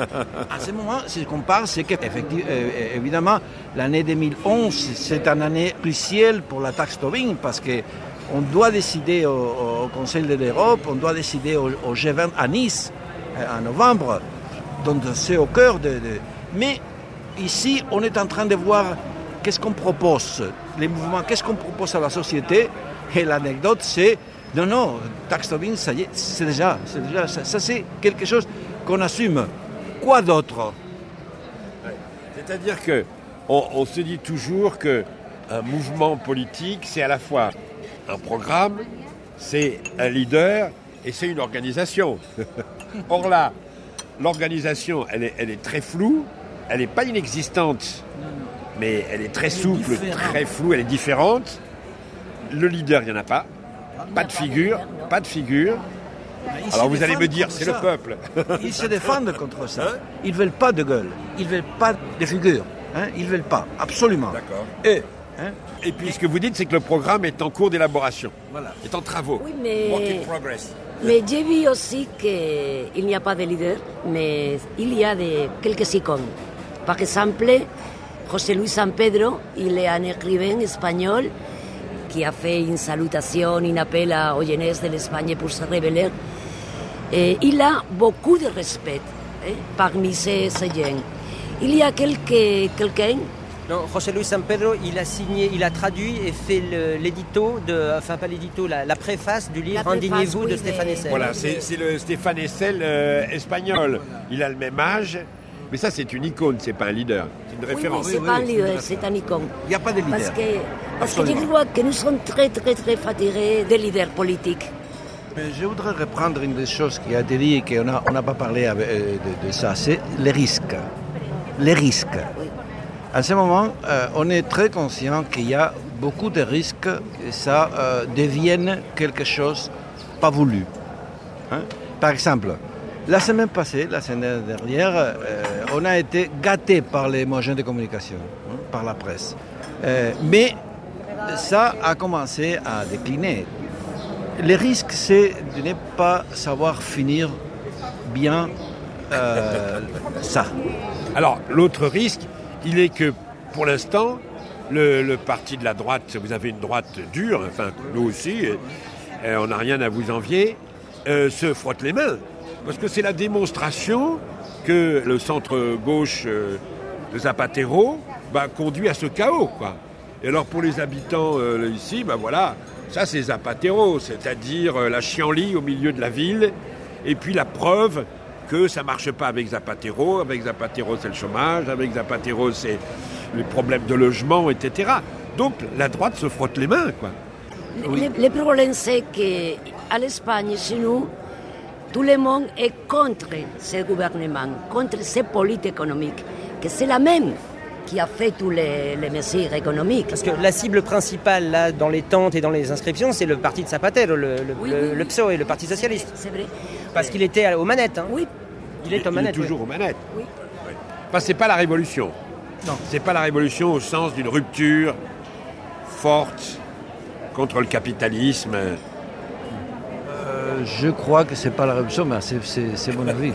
à ce moment, ce qu'on parle, c'est qu'évidemment, l'année deux mille onze, c'est une année cruciale pour la taxe Tobin, parce qu'on doit décider au, au Conseil de l'Europe, on doit décider au, au G vingt à Nice, en novembre, donc c'est au cœur de, de... Mais ici, on est en train de voir qu'est-ce qu'on propose, les mouvements, qu'est-ce qu'on propose à la société. Et l'anecdote, c'est, non, non, taxe Tobin, ça y est, c'est déjà, c'est déjà ça, ça c'est quelque chose qu'on assume. Quoi d'autre? C'est-à-dire que on, on se dit toujours qu'un mouvement politique, c'est à la fois un programme, c'est un leader et c'est une organisation. Or là, l'organisation, elle est, elle est très floue, elle n'est pas inexistante, mais elle est très souple, très floue, elle est différente. Le leader, il n'y en a pas. Pas de figure, pas de figure. Alors vous allez me dire, c'est le peuple. Ils se défendent contre ça. Ils ne veulent pas de gueule, ils ne veulent pas de figure. Hein, ils ne veulent pas, absolument. D'accord. Et, hein, et puis ce que vous dites, c'est que le programme est en cours d'élaboration, voilà. Est en travaux. Oui, mais... Work in progress. Mais j'ai vu aussi qu'il n'y a pas de leader, mais il y a de, quelques icônes. Par exemple, José Luis San Pedro, il est un écrivain espagnol qui a fait une salutation, un appel aux jeunesses de l'Espagne pour se rebeller. Et il a beaucoup de respect eh, parmi ces, ces jeunes. Il y a quelques, quelqu'un... Non, José Luis San Pedro, il a signé, il a traduit et fait le, l'édito, de, enfin pas l'édito, la, la préface du livre Indignez-vous oui, de Stéphane Hessel. Voilà, c'est, c'est le Stéphane Hessel euh, espagnol. Il a le même âge, mais ça c'est une icône, c'est pas un leader, c'est une référence. Oui, c'est oui, pas oui, un leader, c'est un icône. Il n'y a pas de leader. Parce que, parce que je crois que nous sommes très très très fatigués des leaders politiques. Mais je voudrais reprendre une des choses qui a été dit et qu'on n'a on a pas parlé de, de, de ça, c'est les risques. Les risques. Oui. En ce moment, euh, on est très conscient qu'il y a beaucoup de risques que ça euh, devienne quelque chose pas voulu. Hein? Par exemple, La semaine passée, la semaine dernière, euh, on a été gâtés par les moyens de communication, hein, par la presse. Euh, mais ça a commencé à décliner. Le risque, c'est de ne pas savoir finir bien euh, ça. Alors, l'autre risque, il est que, pour l'instant, le, le parti de la droite, vous avez une droite dure, enfin, nous aussi, euh, on n'a rien à vous envier, euh, se frotte les mains. Parce que c'est la démonstration que le centre-gauche euh, de Zapatero bah, conduit à ce chaos, quoi. Et alors, pour les habitants euh, ici, bah voilà, ça c'est Zapatero, c'est-à-dire euh, la chienlit au milieu de la ville, et puis la preuve que ça ne marche pas avec Zapatero. Avec Zapatero, c'est le chômage. Avec Zapatero, c'est les problèmes de logement, et cetera. Donc, la droite se frotte les mains, quoi. Oui. Le, le problème, c'est qu'à l'Espagne, chez nous, tout le monde est contre ce gouvernement, contre ces politiques économiques, que c'est la même qui a fait tous les, les mesures économiques. Parce que la cible principale, là, dans les tentes et dans les inscriptions, c'est le parti de Zapatero, le, le, oui, le, oui, le P S O E, le Parti socialiste. C'est vrai. Parce qu'il était aux manettes. Hein. Oui. Il est aux manettes. Il est toujours oui. aux manettes. Oui. oui. Enfin, c'est pas la révolution. Non. C'est pas la révolution au sens d'une rupture forte contre le capitalisme. Euh, je crois que c'est pas la révolution, mais c'est, c'est, c'est mon avis.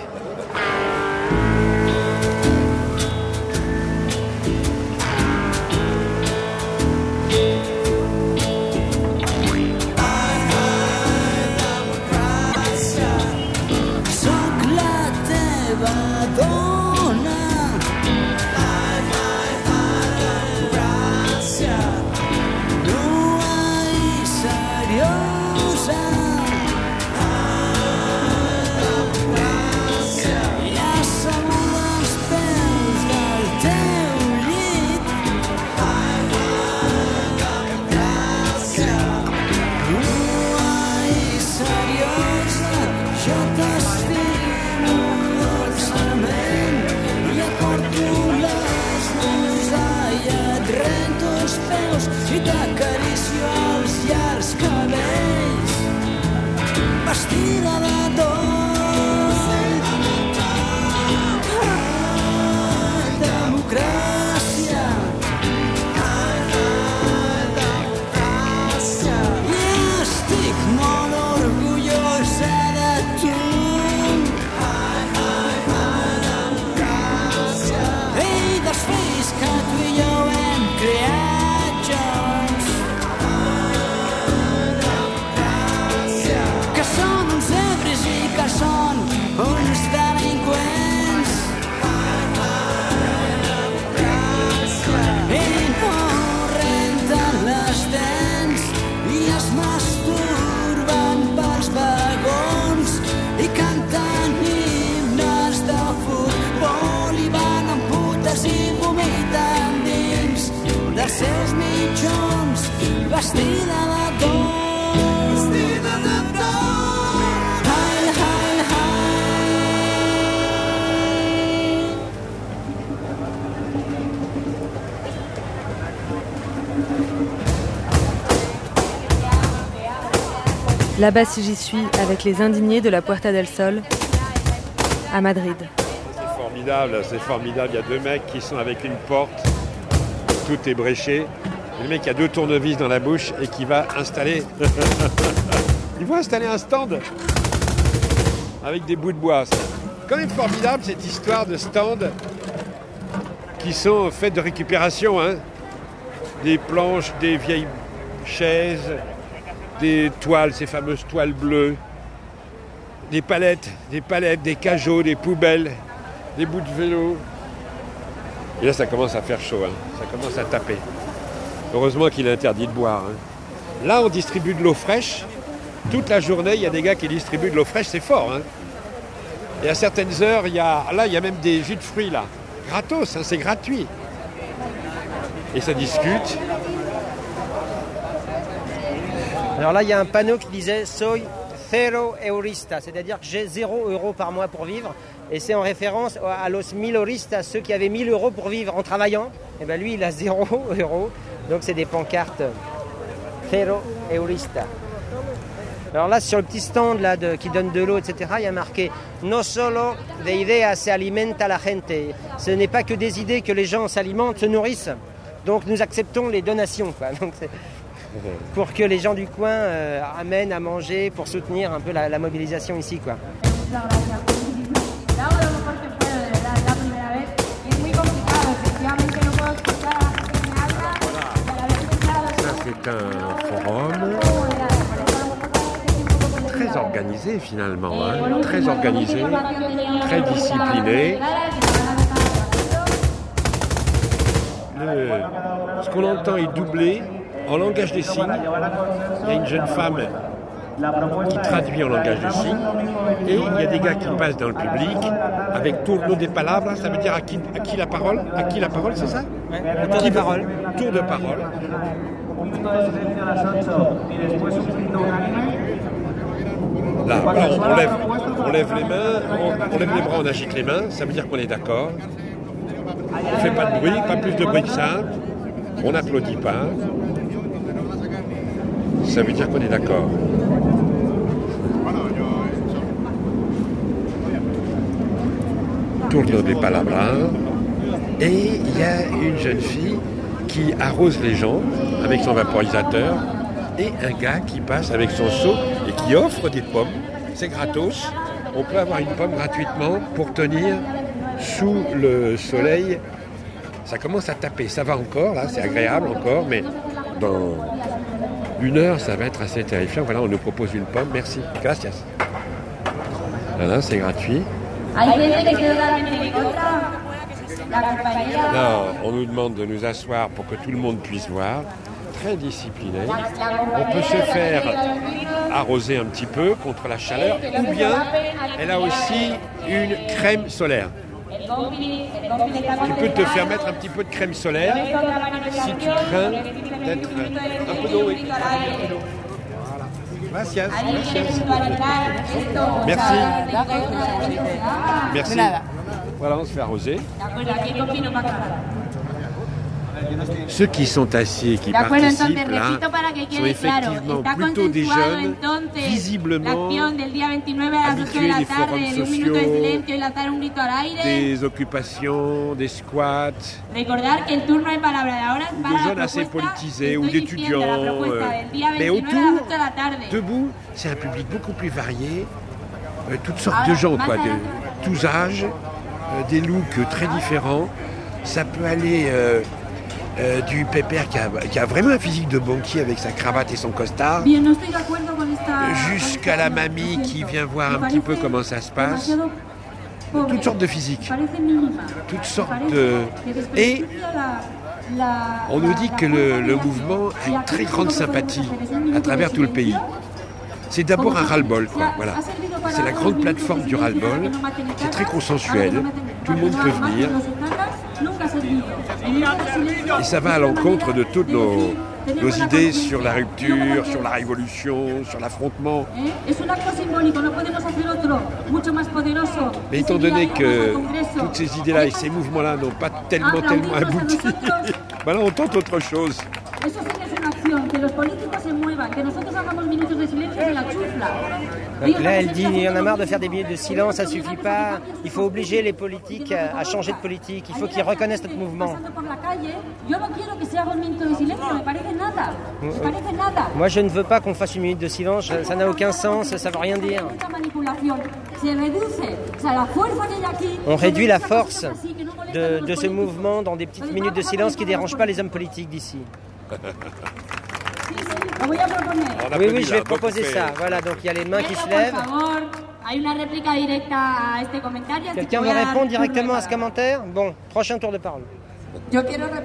Là-bas si j'y suis, avec les indignés de la Puerta del Sol, à Madrid. C'est formidable, c'est formidable. Il y a deux mecs qui sont avec une porte, tout est bréché. Le mec a deux tournevis dans la bouche et qui va installer... Il va installer un stand avec des bouts de bois. C'est quand même formidable cette histoire de stands qui sont faits de récupération, hein. Des planches, des vieilles chaises, des toiles, ces fameuses toiles bleues, des palettes, des palettes, des cajots, des poubelles, des bouts de vélo. Et là, ça commence à faire chaud, hein. Ça commence à taper. Heureusement qu'il est interdit de boire, hein. Là, on distribue de l'eau fraîche. Toute la journée, il y a des gars qui distribuent de l'eau fraîche, c'est fort, hein. Et à certaines heures, il y a, là, il y a même des jus de fruits, là. Gratos, hein, c'est gratuit. Et ça discute. Alors là, il y a un panneau qui disait « Soy cero eurista », c'est-à-dire que j'ai zéro euro par mois pour vivre. Et c'est en référence à los mil euristas, ceux qui avaient mille euros pour vivre en travaillant. Et bien lui, il a zéro euro. Donc c'est des pancartes « Cero eurista ». Alors là, sur le petit stand là, de, qui donne de l'eau, et cetera, il y a marqué « No solo de ideas se alimenta la gente ». Ce n'est pas que des idées que les gens s'alimentent, se nourrissent. Donc nous acceptons les donations, quoi. Donc, c'est pour que les gens du coin euh, amènent à manger, pour soutenir un peu la, la mobilisation ici, quoi. C'est un forum très organisé finalement, hein, très organisé, très discipliné. Le, ce qu'on entend est doublé en langage des signes. Il y a une jeune femme qui traduit en langage des signes et il y a des gars qui passent dans le public avec turno de palabras, ça veut dire à qui, à qui la parole, à qui la parole, c'est ça? Ouais, tour de parole. Tour de parole. Là, voilà, on, lève, on lève les mains, on, on lève les bras, on agite les mains, ça veut dire qu'on est d'accord. On ne fait pas de bruit, pas plus de bruit que ça. On n'applaudit pas. Ça veut dire qu'on est d'accord. Tourno de palabras. Et il y a une jeune fille qui arrose les gens avec son vaporisateur et un gars qui passe avec son seau et qui offre des pommes. C'est gratos. On peut avoir une pomme gratuitement pour tenir sous le soleil. Ça commence à taper. Ça va encore, là, c'est agréable encore, mais dans une heure, ça va être assez terrifiant. Voilà, on nous propose une pomme. Merci. Gracias. Voilà, c'est gratuit. Là, on nous demande de nous asseoir pour que tout le monde puisse voir. Très discipliné. On peut se faire arroser un petit peu contre la chaleur, ou bien elle a aussi une crème solaire. Tu peux te faire mettre un petit peu de crème solaire si tu crains d'être un peu d'eau. Oui. Gracias. Merci. Merci. Voilà, on se fait arroser. Ceux qui sont assis et qui participent là sont effectivement plutôt des jeunes, visiblement habitués des forums sociaux, des occupations, des squats, ou des jeunes assez politisés ou d'étudiants. Euh, mais autour, debout, c'est un public beaucoup plus varié, euh, toutes sortes de gens, quoi, de tous âges, euh, des looks très différents. Ça peut aller... Euh, Euh, du pépère qui a, qui a vraiment un physique de banquier avec sa cravate et son costard, jusqu'à la mamie qui vient voir un petit peu comment ça se passe. Toutes sortes de physiques, toutes sortes de... Et on nous dit que le, le mouvement a une très grande sympathie à travers tout le pays. C'est d'abord un ras-le-bol, quoi. Voilà. C'est la grande plateforme du ras-le-bol. C'est très consensuel. Tout le monde peut venir. Et ça va à l'encontre de toutes nos, nos idées sur la rupture, sur la révolution, sur l'affrontement. Mais étant donné que toutes ces idées-là et ces mouvements-là n'ont pas tellement, tellement abouti, ben là on tente autre chose. Donc là, elle dit il y en a marre de faire des minutes de silence, ça suffit pas. Il faut obliger les politiques à changer de politique. Il faut qu'ils reconnaissent notre mouvement. Moi, je ne veux pas qu'on fasse une minute de silence. Ça n'a aucun sens, ça ne veut rien dire. On réduit la force de, de ce mouvement dans des petites minutes de silence qui ne dérangent pas les hommes politiques d'ici. Oui, oui, je vais proposer ça. Voilà, donc il y a les mains qui se lèvent. Quelqu'un veut répondre directement à ce commentaire? Bon, prochain tour de parole. Moi,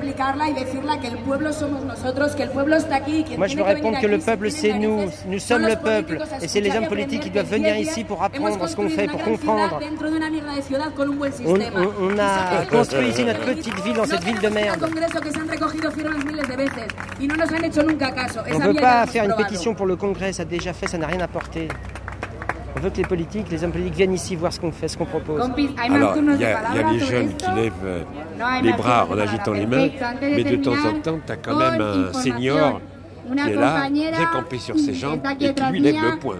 je veux répondre que le peuple, c'est nous. Nous sommes le peuple. Et c'est les hommes politiques qui doivent venir ici pour apprendre ce qu'on fait, pour comprendre. On, on, on a construit ici notre petite ville, dans cette ville de merde. On ne peut pas faire une pétition pour le Congrès, ça a déjà fait, ça n'a rien apporté. On veut que les politiques, les hommes politiques viennent ici voir ce qu'on fait, ce qu'on propose. Alors, il y, y a les jeunes qui lèvent les bras en agitant les mains, mais de temps en temps, tu as quand même un senior qui est là, très campé sur ses jambes et qui lui lève le poing.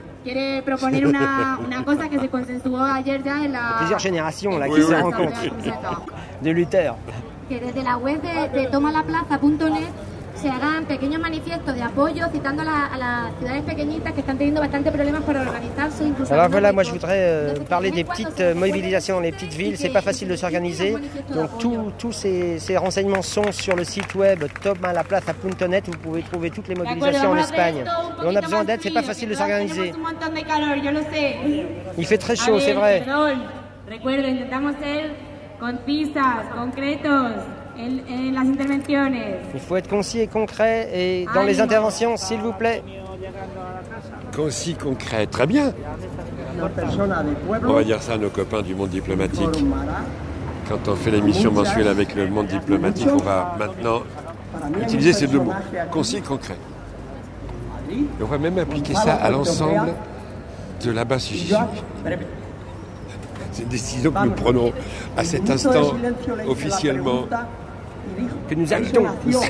Plusieurs générations là, qui Oui, se oui. rencontrent de lutteurs. Que desde la web de, de tomalaplaza punto net se hagan pequeños manifiestos de apoyo citando a, la, a las ciudades pequeñitas que están teniendo bastante problemas para organizarse. Incluso Alors voilà, moi je voudrais euh, parler des petites euh, mobilisations dans les petites villes. C'est pas facile de s'organiser. Donc tous tous ces, ces renseignements sont sur le site web tomalaplaza punto net où vous pouvez trouver toutes les mobilisations en Espagne. Et on a besoin d'aide, c'est pas facile de s'organiser. Il fait très chaud, c'est vrai. Recuerdo, intentamos ser concisas, concretos en, en las intervenciones. Il faut être concis et concret et dans les interventions, s'il vous plaît. Concis, concret, très bien. On va dire ça à nos copains du monde diplomatique. Quand on fait l'émission mensuelle avec le monde diplomatique, on va maintenant utiliser ces deux mots, concis et concret. Et on va même appliquer ça à l'ensemble de là-bas si j'y suis. C'est une décision que nous prenons à cet instant officiellement. Que nous invitons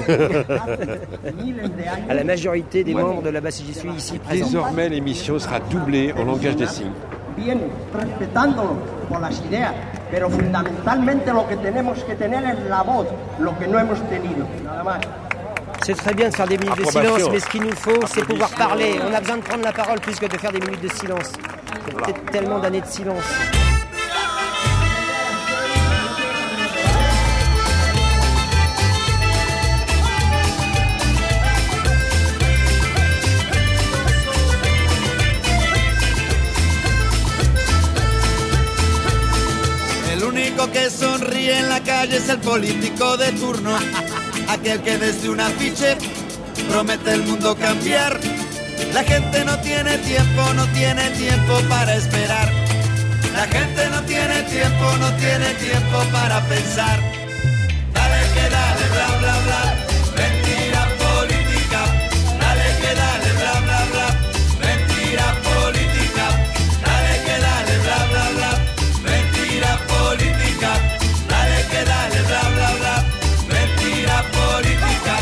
à la majorité des membres de la base j'y suis ici présents. Désormais, l'émission sera doublée en langage des signes. Bien, respetándolo por las ideas, pero fundamentalmente lo que tenemos que tener es la voz, lo que no hemos tenido, nada más. C'est très bien de faire des minutes de Approbation. silence, mais ce qu'il nous faut, c'est pouvoir parler. On a besoin de prendre la parole plus que de faire des minutes de silence. Il y a peut-être tellement d'années de silence. El único que sonríe en la calle es el político de turno, aquel que desde un afiche promete el mundo cambiar. La gente no tiene tiempo, no tiene tiempo para esperar. La gente no tiene tiempo, no tiene tiempo para pensar. Dale que dale, bla bla bla, mentira política. Dale que dale, bla bla bla, mentira política. Dale que dale, bla bla bla, mentira política. Dale que dale, bla bla bla, mentira política.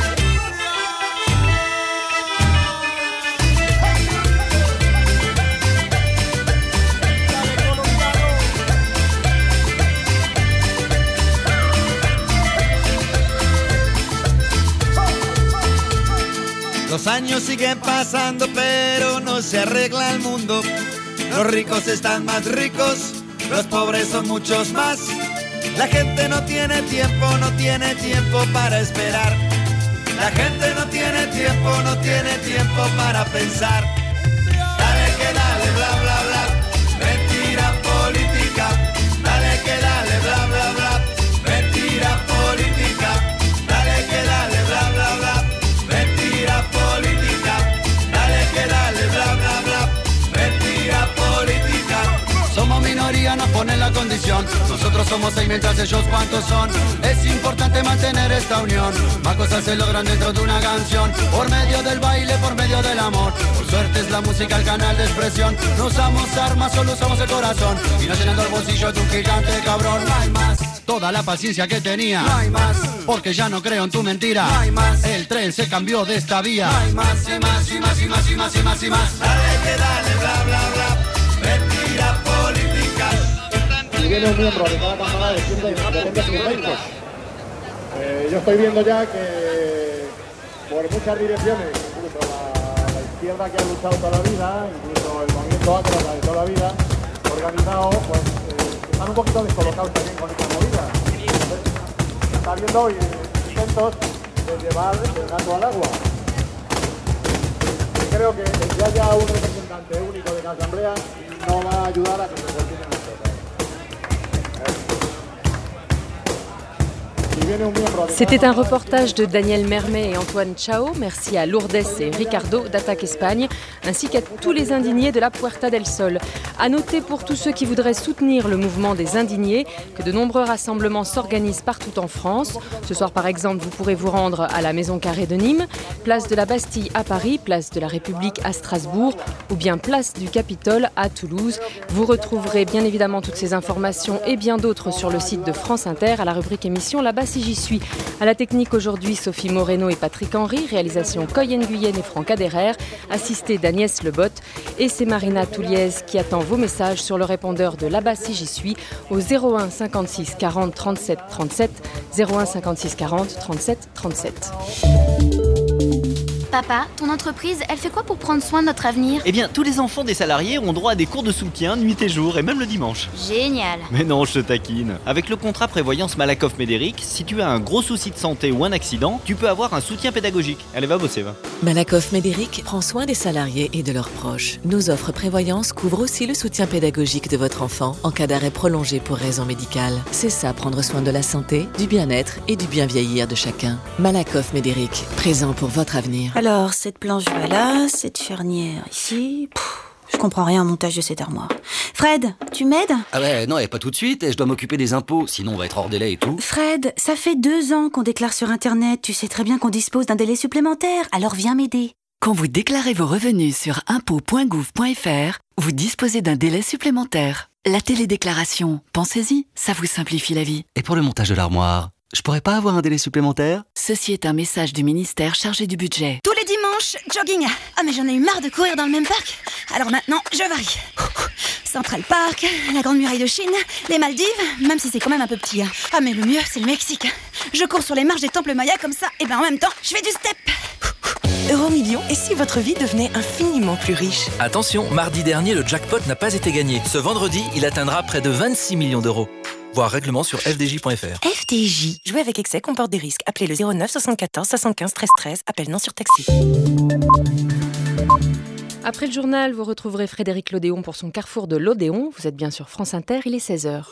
Los años siguen pasando, pero no se arregla el mundo. Los ricos están más ricos, los pobres son muchos más. La gente no tiene tiempo, no tiene tiempo para esperar. La gente no tiene tiempo, no tiene tiempo para pensar. Dale que dale, bla bla bla, mentira política. Dale que dale, bla bla bla, mentira política. Dale que dale, bla bla bla, mentira política. Dale que dale, bla bla bla, mentira política. Somos minoría, nos ponen la condición. Nosotros somos seis mientras ellos cuántos son. Es importante mantener esta unión. Más cosas se logran dentro de una canción. Por medio del baile, por medio del amor. Por suerte es la música el canal de expresión. No usamos armas, solo usamos el corazón. Y no llenando el bolsillo de un gigante cabrón. No hay más. Toda la paciencia que tenía. No hay más. Porque ya no creo en tu mentira. No hay más. El tren se cambió de esta vía. No hay más y más y más y más y más y más y más. Dale que dale, bla bla bla. Mentira política. Y viene un miembro de cada cámara diciendo independientes y rectos. Eh, yo estoy viendo ya que por muchas direcciones, incluso la, la izquierda que ha luchado toda la vida, incluso el movimiento ácrata de toda la vida, organizado, pues eh, están un poquito descolocados también con esta movida. Entonces, se está viendo hoy intentos de llevar el gato al agua. Y creo que el que haya un representante único de la Asamblea no va a ayudar a que se continúen las cosas. C'était un reportage de Daniel Mermet et Antoine Chao. Merci à Lourdes et Ricardo d'Attaque Espagne, ainsi qu'à tous les indignés de la Puerta del Sol. À noter pour tous ceux qui voudraient soutenir le mouvement des indignés que de nombreux rassemblements s'organisent partout en France. Ce soir, par exemple, vous pourrez vous rendre à la Maison Carrée de Nîmes, place de la Bastille à Paris, place de la République à Strasbourg ou bien place du Capitole à Toulouse. Vous retrouverez bien évidemment toutes ces informations et bien d'autres sur le site de France Inter à la rubrique émission La Bastille. J'y suis. À la technique aujourd'hui, Sophie Moreno et Patrick Henry. Réalisation Coyen Guyenne et Franck Aderer. Assistée d'Agnès Lebotte. Et c'est Marina Touliez qui attend vos messages sur le répondeur de là-bas si j'y suis au zéro un cinquante-six quarante trente-sept trente-sept. zéro un cinquante-six quarante trente-sept trente-sept. Papa, ton entreprise, elle fait quoi pour prendre soin de notre avenir? Eh bien, tous les enfants des salariés ont droit à des cours de soutien nuit et jour, et même le dimanche. Génial. Mais non, je te taquine. Avec le contrat prévoyance Malakoff-Médéric, si tu as un gros souci de santé ou un accident, tu peux avoir un soutien pédagogique. Allez, va bosser, va. Malakoff-Médéric prend soin des salariés et de leurs proches. Nos offres prévoyance couvrent aussi le soutien pédagogique de votre enfant en cas d'arrêt prolongé pour raison médicale. C'est ça, prendre soin de la santé, du bien-être et du bien vieillir de chacun. Malakoff-Médéric, présent pour votre avenir. Alors, cette planche va là, cette charnière ici. Pff, je comprends rien au montage de cette armoire. Fred, tu m'aides? Ah ouais, non, et pas tout de suite, je dois m'occuper des impôts, sinon on va être hors délai et tout. Fred, ça fait deux ans qu'on déclare sur Internet, tu sais très bien qu'on dispose d'un délai supplémentaire, alors viens m'aider. Quand vous déclarez vos revenus sur impôts point gouv point fr, vous disposez d'un délai supplémentaire. La télédéclaration, pensez-y, ça vous simplifie la vie. Et pour le montage de l'armoire, je pourrais pas avoir un délai supplémentaire? Ceci est un message du ministère chargé du budget. Tous les dimanches, jogging. Ah mais j'en ai eu marre de courir dans le même parc. Alors maintenant, je varie. Central Park, la Grande Muraille de Chine, les Maldives, même si c'est quand même un peu petit. Ah mais le mieux, c'est le Mexique. Je cours sur les marches des temples mayas comme ça, et ben en même temps, je fais du step. Euromillions, et si votre vie devenait infiniment plus riche? Attention, mardi dernier, le jackpot n'a pas été gagné. Ce vendredi, il atteindra près de vingt-six millions d'euros. Voir règlement sur f d j point f r. F D J. Jouer avec excès comporte des risques. Appelez le zéro neuf soixante-quatorze soixante-quinze treize treize. Appel non surtaxé. Après le journal, vous retrouverez Frédéric Lodéon pour son carrefour de l'Odéon. Vous êtes bien sur France Inter, il est seize heures.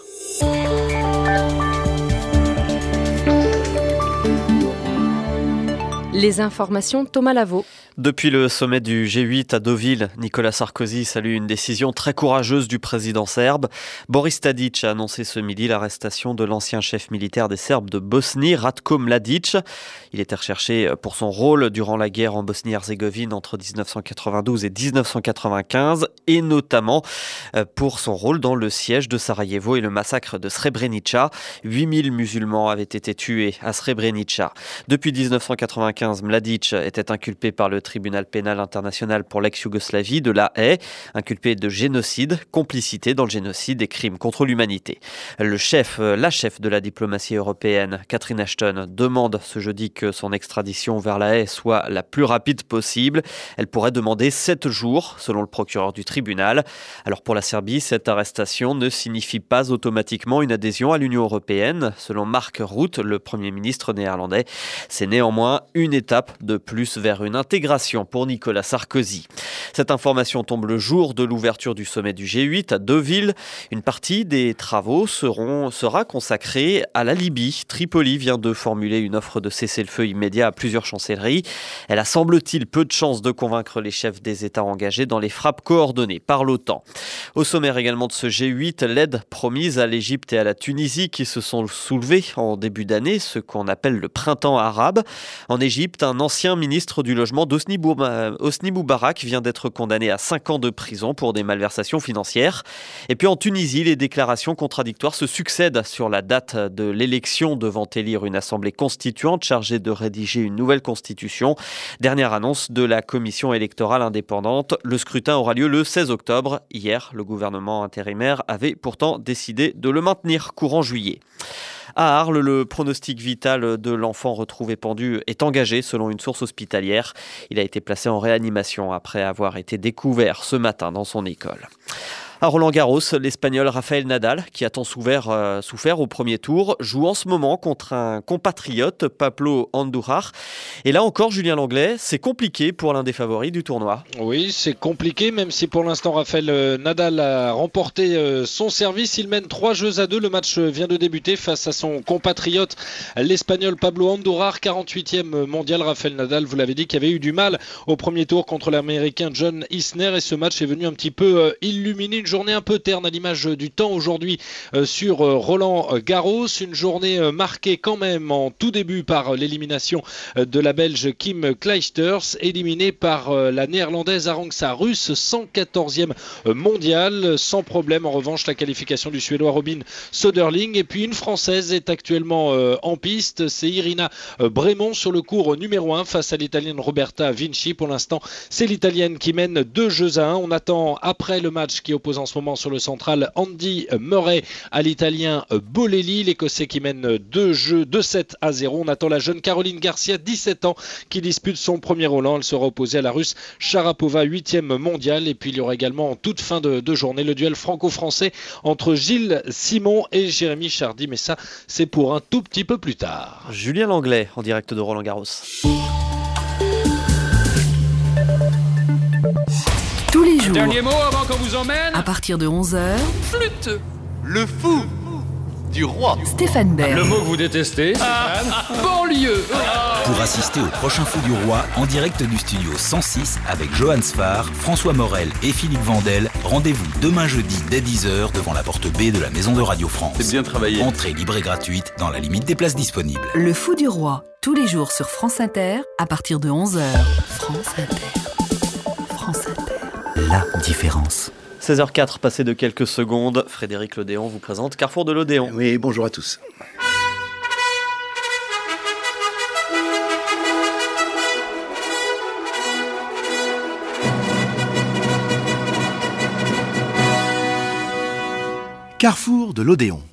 Les informations, Thomas Lavaux. Depuis le sommet du G huit à Deauville, Nicolas Sarkozy salue une décision très courageuse du président serbe. Boris Tadić a annoncé ce midi l'arrestation de l'ancien chef militaire des Serbes de Bosnie, Ratko Mladić. Il était recherché pour son rôle durant la guerre en Bosnie-Herzégovine entre dix-neuf cent quatre-vingt-douze et dix-neuf cent quatre-vingt-quinze et notamment pour son rôle dans le siège de Sarajevo et le massacre de Srebrenica. huit mille musulmans avaient été tués à Srebrenica. Depuis dix-neuf cent quatre-vingt-quinze, Mladić était inculpé par le tribunal pénal international pour l'ex-Yougoslavie de La Haye, inculpé de génocide, complicité dans le génocide et crimes contre l'humanité. Le chef, la chef de la diplomatie européenne, Catherine Ashton, demande ce jeudi que son extradition vers La Haye soit la plus rapide possible. Elle pourrait demander sept jours, selon le procureur du tribunal. Alors pour la Serbie, cette arrestation ne signifie pas automatiquement une adhésion à l'Union européenne. Selon Mark Rutte, le Premier ministre néerlandais, c'est néanmoins une étape de plus vers une intégration pour Nicolas Sarkozy. Cette information tombe le jour de l'ouverture du sommet du G huit à Deauville. Une partie des travaux seront, sera consacrée à la Libye. Tripoli vient de formuler une offre de cessez-le-feu immédiat à plusieurs chancelleries. Elle a, semble-t-il, peu de chances de convaincre les chefs des États engagés dans les frappes coordonnées par l'OTAN. Au sommaire également de ce G huit, l'aide promise à l'Égypte et à la Tunisie qui se sont soulevées en début d'année, ce qu'on appelle le printemps arabe. En Égypte, un ancien ministre du logement Hosni Moubarak vient d'être condamné à cinq ans de prison pour des malversations financières. Et puis en Tunisie, les déclarations contradictoires se succèdent sur la date de l'élection devant élire une assemblée constituante chargée de rédiger une nouvelle constitution. Dernière annonce de la commission électorale indépendante. Le scrutin aura lieu le seize octobre. Hier, le gouvernement intérimaire avait pourtant décidé de le maintenir courant juillet. À Arles, le pronostic vital de l'enfant retrouvé pendu est engagé selon une source hospitalière. Il a été placé en réanimation après avoir été découvert ce matin dans son école. À Roland-Garros, l'Espagnol Rafael Nadal, qui a tant souffert, euh, souffert au premier tour, joue en ce moment contre un compatriote, Pablo Andújar. Et là encore, Julien Langlais, c'est compliqué pour l'un des favoris du tournoi. Oui, c'est compliqué, même si pour l'instant Rafael Nadal a remporté euh, son service. Il mène trois jeux à deux. Le match vient de débuter face à son compatriote, l'Espagnol Pablo Andújar, quarante-huitième mondial. Rafael Nadal, vous l'avez dit, qui avait eu du mal au premier tour contre l'Américain John Isner. Et ce match est venu un petit peu euh, illuminer une journée un peu terne à l'image du temps aujourd'hui euh, sur euh, Roland Garros. Une journée euh, marquée quand même en tout début par euh, l'élimination euh, de la Belge Kim Clijsters, éliminée par euh, la néerlandaise Arantxa Rus, cent quatorzième euh, mondiale. Sans problème en revanche la qualification du Suédois Robin Söderling. Et puis une Française est actuellement euh, en piste, c'est Irina euh, Brémond sur le court numéro un face à l'Italienne Roberta Vinci. Pour l'instant, c'est l'Italienne qui mène deux jeux à un. On attend après le match qui oppose en ce moment sur le central Andy Murray à l'Italien Bolelli, l'Écossais qui mène deux jeux, deux sept à zéro. On attend la jeune Caroline Garcia, dix-sept ans, qui dispute son premier Roland. Elle sera opposée à la Russe Sharapova, huitième mondiale. Et puis il y aura également en toute fin de, de journée le duel franco-français entre Gilles Simon et Jérémy Chardy. Mais ça, c'est pour un tout petit peu plus tard. Julien Langlais en direct de Roland Garros. Tous les jours. Un dernier mot avant qu'on vous emmène. À partir de onze heures. Flûte. Le fou du roi. Stéphane Bern. Le mot que vous détestez, Stéphane. Banlieue. Pour assister au prochain Fou du Roi, en direct du studio cent six avec Johan Sfar, François Morel et Philippe Vandel, rendez-vous demain jeudi dès dix heures devant la porte B de la Maison de Radio France. C'est bien travaillé. Entrée libre et gratuite dans la limite des places disponibles. Le Fou du Roi, tous les jours sur France Inter, à partir de onze heures. France Inter. France Inter. La différence. seize heures quatre, passé de quelques secondes, Frédéric Lodéon vous présente Carrefour de l'Odéon. Oui, bonjour à tous. Carrefour de l'Odéon.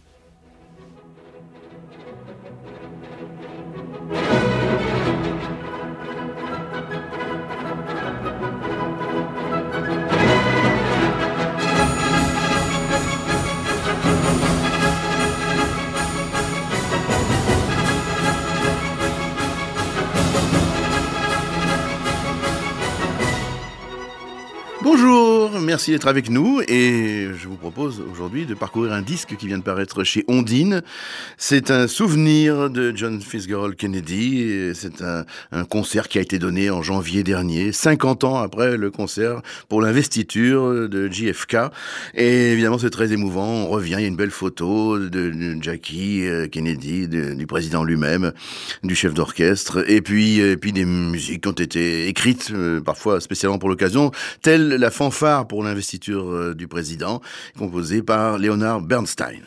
Bonjour, merci d'être avec nous et je vous propose aujourd'hui de parcourir un disque qui vient de paraître chez Ondine. C'est un souvenir de John Fitzgerald Kennedy et c'est un, un concert qui a été donné en janvier dernier, cinquante ans après le concert pour l'investiture de J F K. Et évidemment c'est très émouvant, on revient, il y a une belle photo de, de Jackie Kennedy, de, du président lui-même, du chef d'orchestre et puis, et puis des musiques qui ont été écrites euh, parfois spécialement pour l'occasion, telles la fanfare pour l'investiture du président, composée par Leonard Bernstein.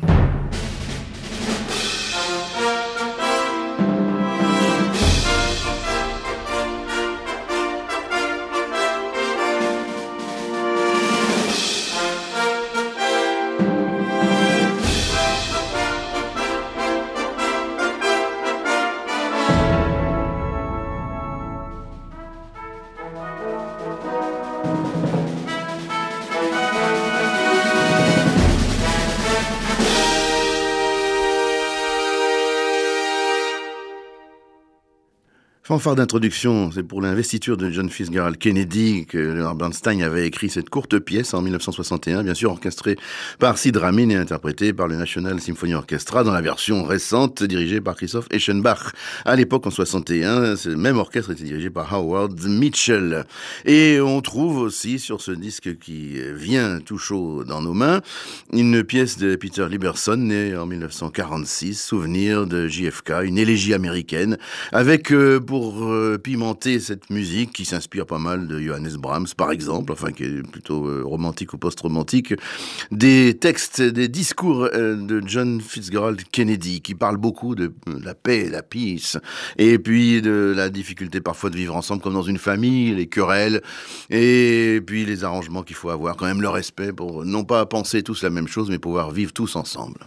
Fanfare d'introduction, c'est pour l'investiture de John Fitzgerald Kennedy que Leonard Bernstein avait écrit cette courte pièce en dix-neuf cent soixante et un, bien sûr orchestrée par Sid Ramin et interprétée par le National Symphony Orchestra dans la version récente dirigée par Christoph Eschenbach. À l'époque, en soixante et un, ce même orchestre était dirigé par Howard Mitchell. Et on trouve aussi sur ce disque qui vient tout chaud dans nos mains, une pièce de Peter Liberson, né en dix-neuf cent quarante-six, souvenir de J F K, une élégie américaine, avec euh, pour pour euh, pimenter cette musique qui s'inspire pas mal de Johannes Brahms par exemple, enfin qui est plutôt euh, romantique ou post-romantique, des textes, des discours euh, de John Fitzgerald Kennedy qui parlent beaucoup de la paix, la peace, et puis de la difficulté parfois de vivre ensemble comme dans une famille, les querelles, et puis les arrangements qu'il faut avoir, quand même le respect pour non pas penser tous la même chose mais pouvoir vivre tous ensemble.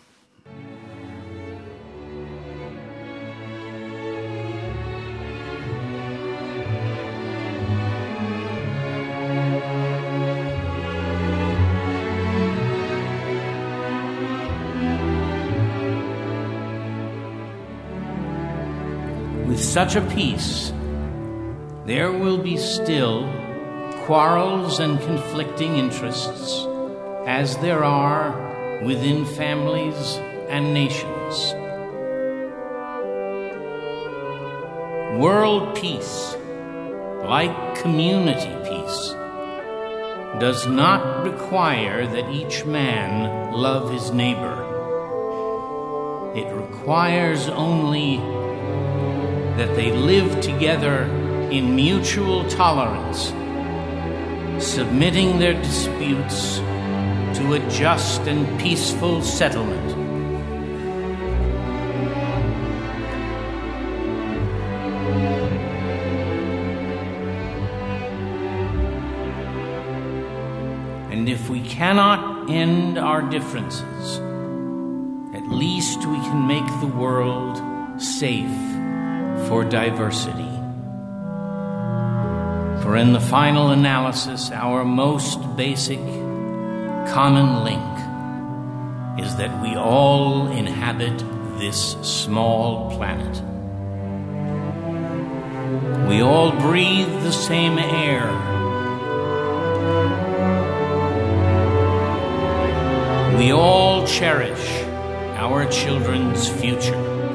With such a peace, there will be still quarrels and conflicting interests, as there are within families and nations. World peace, like community peace, does not require that each man love his neighbor. It requires only that they live together in mutual tolerance, submitting their disputes to a just and peaceful settlement. And if we cannot end our differences, at least we can make the world safe for diversity. For in the final analysis, our most basic common link is that we all inhabit this small planet. We all breathe the same air. We all cherish our children's future.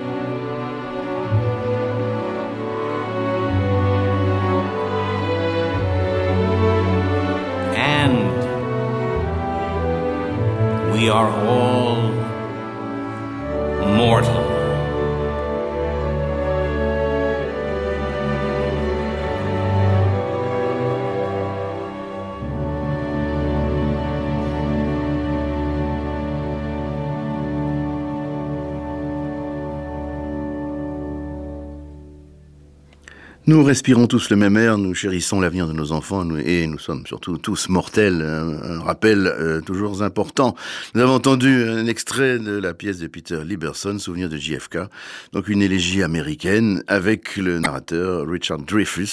And we are all mortal. Nous respirons tous le même air, nous chérissons l'avenir de nos enfants nous, et nous sommes surtout tous mortels. Un, un rappel euh, toujours important. Nous avons entendu un extrait de la pièce de Peter Liberson, Souvenir de J F K, donc une élégie américaine avec le narrateur Richard Dreyfuss.